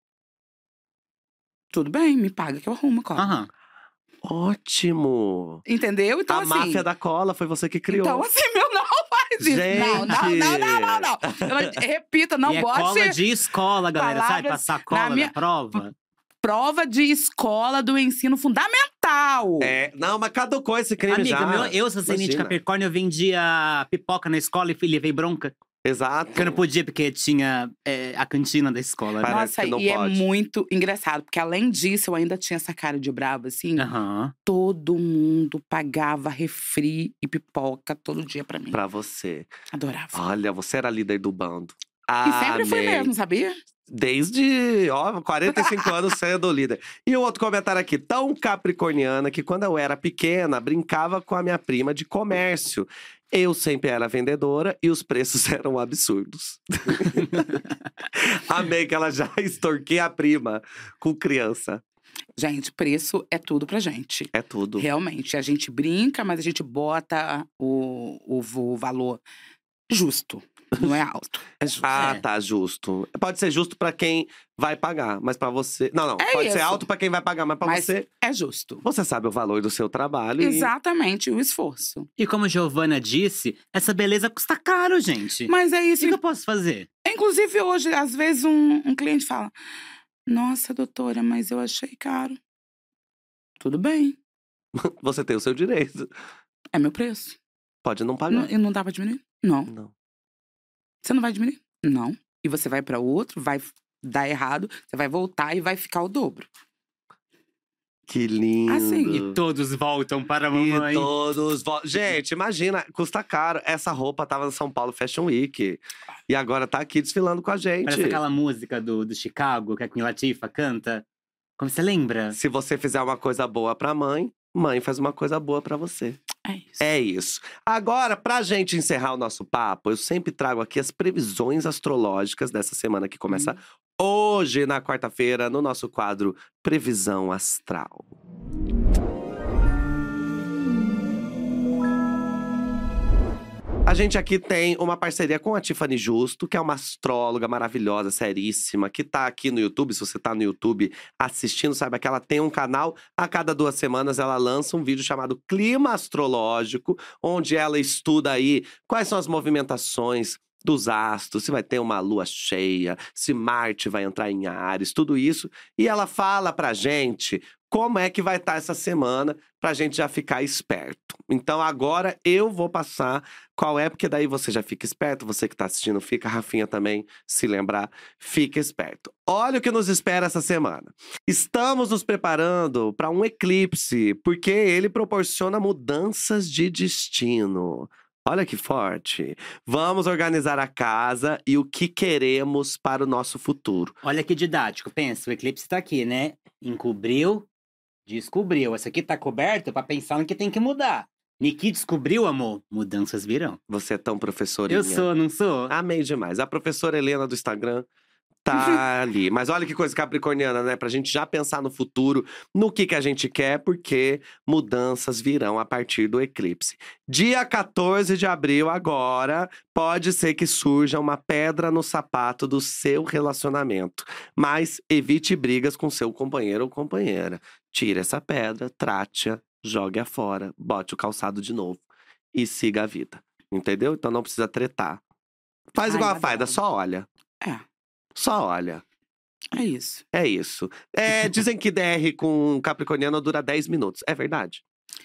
Tudo bem, me paga que eu arrumo a cola. Aham. Ótimo! Entendeu? Então, a assim. máfia da cola foi você que criou. Então, assim, meu, não faz isso. Não, não, Gente! não, não, não, não. Eu repito, não e é bote cola de escola, galera. Sabe? palavras Passar cola na, minha- prova. prova de escola do ensino fundamental. É, não, mas caducou esse crime Amiga, já. meu, eu, ascendente de Imagina. Capricórnio, eu vendia pipoca na escola e levei bronca. Exato. Porque eu não podia, porque tinha é, a cantina da escola. né? Parece Nossa, que não e pode. é muito engraçado, porque além disso, eu ainda tinha essa cara de brava, assim. Aham. Todo mundo pagava refri e pipoca todo dia pra mim. Pra você. Adorava. Olha, você era líder do bando. E sempre fui Amei. mesmo, sabia? Desde, ó, quarenta e cinco anos sendo líder. E o outro comentário aqui, tão capricorniana que quando eu era pequena, brincava com a minha prima de comércio. Eu sempre era vendedora e os preços eram absurdos. Amei que ela já extorquia a prima com criança. Gente, preço é tudo pra gente. É tudo. Realmente. A gente brinca, mas a gente bota o, o, o valor justo. Não é alto. É justo. Ah, É. tá, justo. Pode ser justo pra quem vai pagar, mas pra você… Não, não. É pode ser isso. alto pra quem vai pagar, mas pra Mas você… é justo. Você sabe o valor do seu trabalho e… Exatamente, o esforço. E como Giovana disse, essa beleza custa caro, gente. Mas é O isso. que que eu posso fazer? Inclusive, hoje, às vezes, um, um cliente fala: nossa, doutora, mas eu achei caro. Tudo bem, Você tem o seu direito. é meu preço. Pode não Não, pagar. e não dá pra diminuir? Não. Não. Você não vai diminuir? Não. E você vai pra outro, vai dar errado, você vai voltar e vai ficar o dobro. Que lindo. Assim, E todos voltam para a E mamãe. todos vo- Gente, imagina, custa caro. Essa roupa tava no São Paulo Fashion Week. E agora tá aqui desfilando com a gente. Parece aquela música do, do Chicago, que a Queen Latifah canta. Como você lembra? Se você fizer uma coisa boa pra mãe, mãe faz uma coisa boa pra você. é isso. É isso. Agora, pra gente encerrar o nosso papo, eu sempre trago aqui as previsões astrológicas dessa semana que começa hoje, na quarta-feira, no nosso quadro Previsão Astral. A gente aqui tem uma parceria com a Tiffany Justo, que é uma astróloga maravilhosa, seríssima, que tá aqui no YouTube. Se você tá no YouTube assistindo, saiba que ela tem um canal. A cada duas semanas ela lança um vídeo chamado Clima Astrológico, onde ela estuda aí quais são as movimentações dos astros, se vai ter uma lua cheia, se Marte vai entrar em Áries, tudo isso. E ela fala pra gente como é que vai estar essa semana, pra gente já ficar esperto. Então agora eu vou passar qual é, porque daí você já fica esperto, você que tá assistindo fica, a Rafinha também, se lembrar, fica esperto. Olha o que nos espera essa semana. Estamos nos preparando para um eclipse, porque ele proporciona mudanças de destino. Olha que forte. Vamos organizar a casa e o que queremos para o nosso futuro. Olha que didático. Pensa, o eclipse tá aqui, né? Encobriu, descobriu. Essa aqui tá coberta pra pensar no que tem que mudar. Niki descobriu, amor. Mudanças virão. Você é tão professorinha. Eu sou, não sou? Amei demais. A professora Helena do Instagram tá ali. Mas olha que coisa capricorniana, né? Pra gente já pensar no futuro, no que que a gente quer, porque mudanças virão a partir do eclipse. Dia quatorze de abril, agora, pode ser que surja uma pedra no sapato do seu relacionamento. Mas evite brigas com seu companheiro ou companheira. Tire essa pedra, trate-a, jogue-a fora, bote o calçado de novo e siga a vida. Entendeu? Então não precisa tretar. Faz Ai, igual a adoro. Faida, só olha. É, Só olha. é isso. É isso. É, dizem que D R com capricorniano dura dez minutos. É verdade?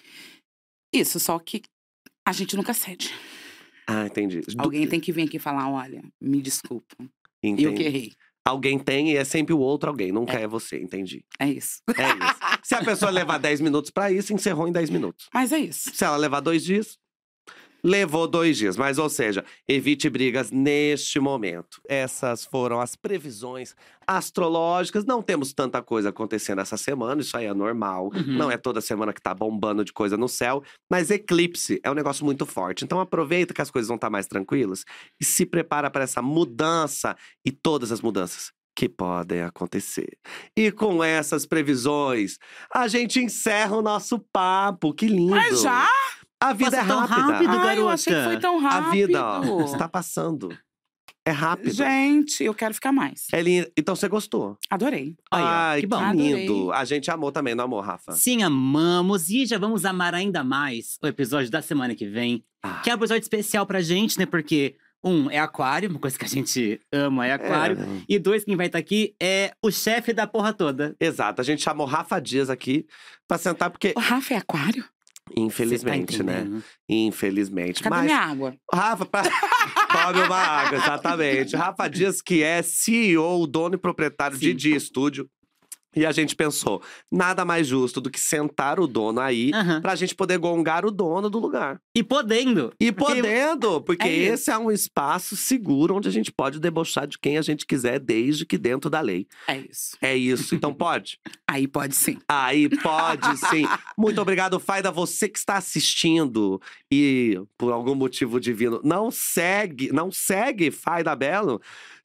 Isso, só que a gente nunca cede. Ah, entendi. Du- Alguém tem que vir aqui falar, olha, me desculpa. entendi. Eu que errei. Alguém tem e é sempre o outro alguém, nunca é, você, entendi. É isso. É isso. Se a pessoa levar dez minutos pra isso, encerrou em dez minutos. Mas é isso. Se ela levar dois dias, levou dois dias. Mas, ou seja, evite brigas neste momento. Essas foram as previsões astrológicas. Não temos tanta coisa acontecendo essa semana, isso aí é normal. Uhum. Não é toda semana que tá bombando de coisa no céu. Mas eclipse é um negócio muito forte. Então aproveita que as coisas vão estar mais tranquilas e se prepara para essa mudança e todas as mudanças que podem acontecer. E com essas previsões, a gente encerra o nosso papo. Que lindo! Mas já? A vida Nossa, é tão rápida. rápido, Ai, eu achei que garota. foi tão A rápido. vida, ó, está passando. É rápido. Gente, eu quero ficar mais. É lindo. Então você gostou? Adorei. Aí, ó, Ai, que bom. lindo. A gente amou também, não amou, Rafa? Sim, amamos. E já vamos amar ainda mais o episódio da semana que vem. Ah. Que é um episódio especial pra gente, né? Porque, um, é aquário, uma coisa que a gente ama é aquário. É. E dois, quem vai estar aqui é o chefe da porra toda. Exato. A gente chamou Rafa Dias aqui pra sentar, porque, O Rafa é aquário? infelizmente, Você tá né? entendendo? Infelizmente. Cadê Mas, minha água? Rafa, pra... tome uma água, exatamente. Rafa Dias, que é C E O, dono e proprietário de Sim. Dia Studio. E a gente pensou, nada mais justo do que sentar o dono aí, Aham. pra gente poder gongar o dono do lugar. E podendo. E Porque- podendo, porque É isso. esse é um espaço seguro onde a gente pode debochar de quem a gente quiser, desde que dentro da lei. É isso. É isso, então pode? Aí pode sim. Aí pode sim. Muito obrigado, Faida, você que está assistindo e por algum motivo divino não segue, não segue Faida Belo,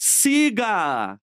siga,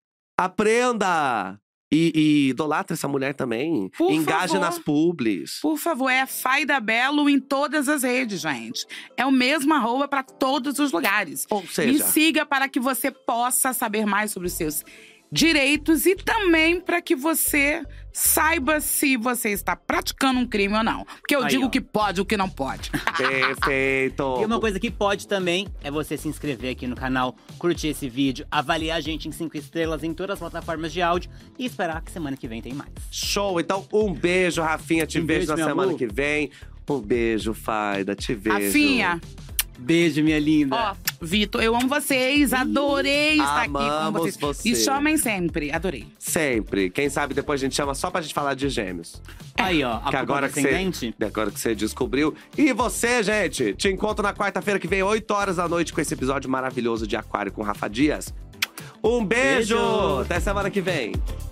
aprenda e, e idolatra essa mulher também. Por Engaje favor. nas publis. Por favor, é Faida Belo em todas as redes, gente. É o mesmo arroba para todos os lugares. Ou Me seja, siga para que você possa saber mais sobre os seus direitos e também para que você saiba se você está praticando um crime ou não. Porque eu Aí, digo ó. o que pode e o que não pode. perfeito. E uma coisa que pode também é você se inscrever aqui no canal, curtir esse vídeo, avaliar a gente em cinco estrelas em todas as plataformas de áudio e esperar que semana que vem tem mais. Show! Então, um beijo, Rafinha. Te Um vejo beijo, na meu semana amor. que vem. Um beijo, Faida. Te vejo. Rafinha, Beijo, minha linda. ó, Vitor, eu amo vocês. Adorei estar aqui com Amamos vocês. você. Me chamem sempre. Adorei. Sempre. Quem sabe depois a gente chama só pra gente falar de gêmeos. Aí, ó, a que culpa agora do que, você, ascendente. agora que você descobriu. E você, gente, te encontro na quarta-feira que vem, oito horas da noite, com esse episódio maravilhoso de Aquário com Rafa Dias. Um beijo! Beijo. Até semana que vem.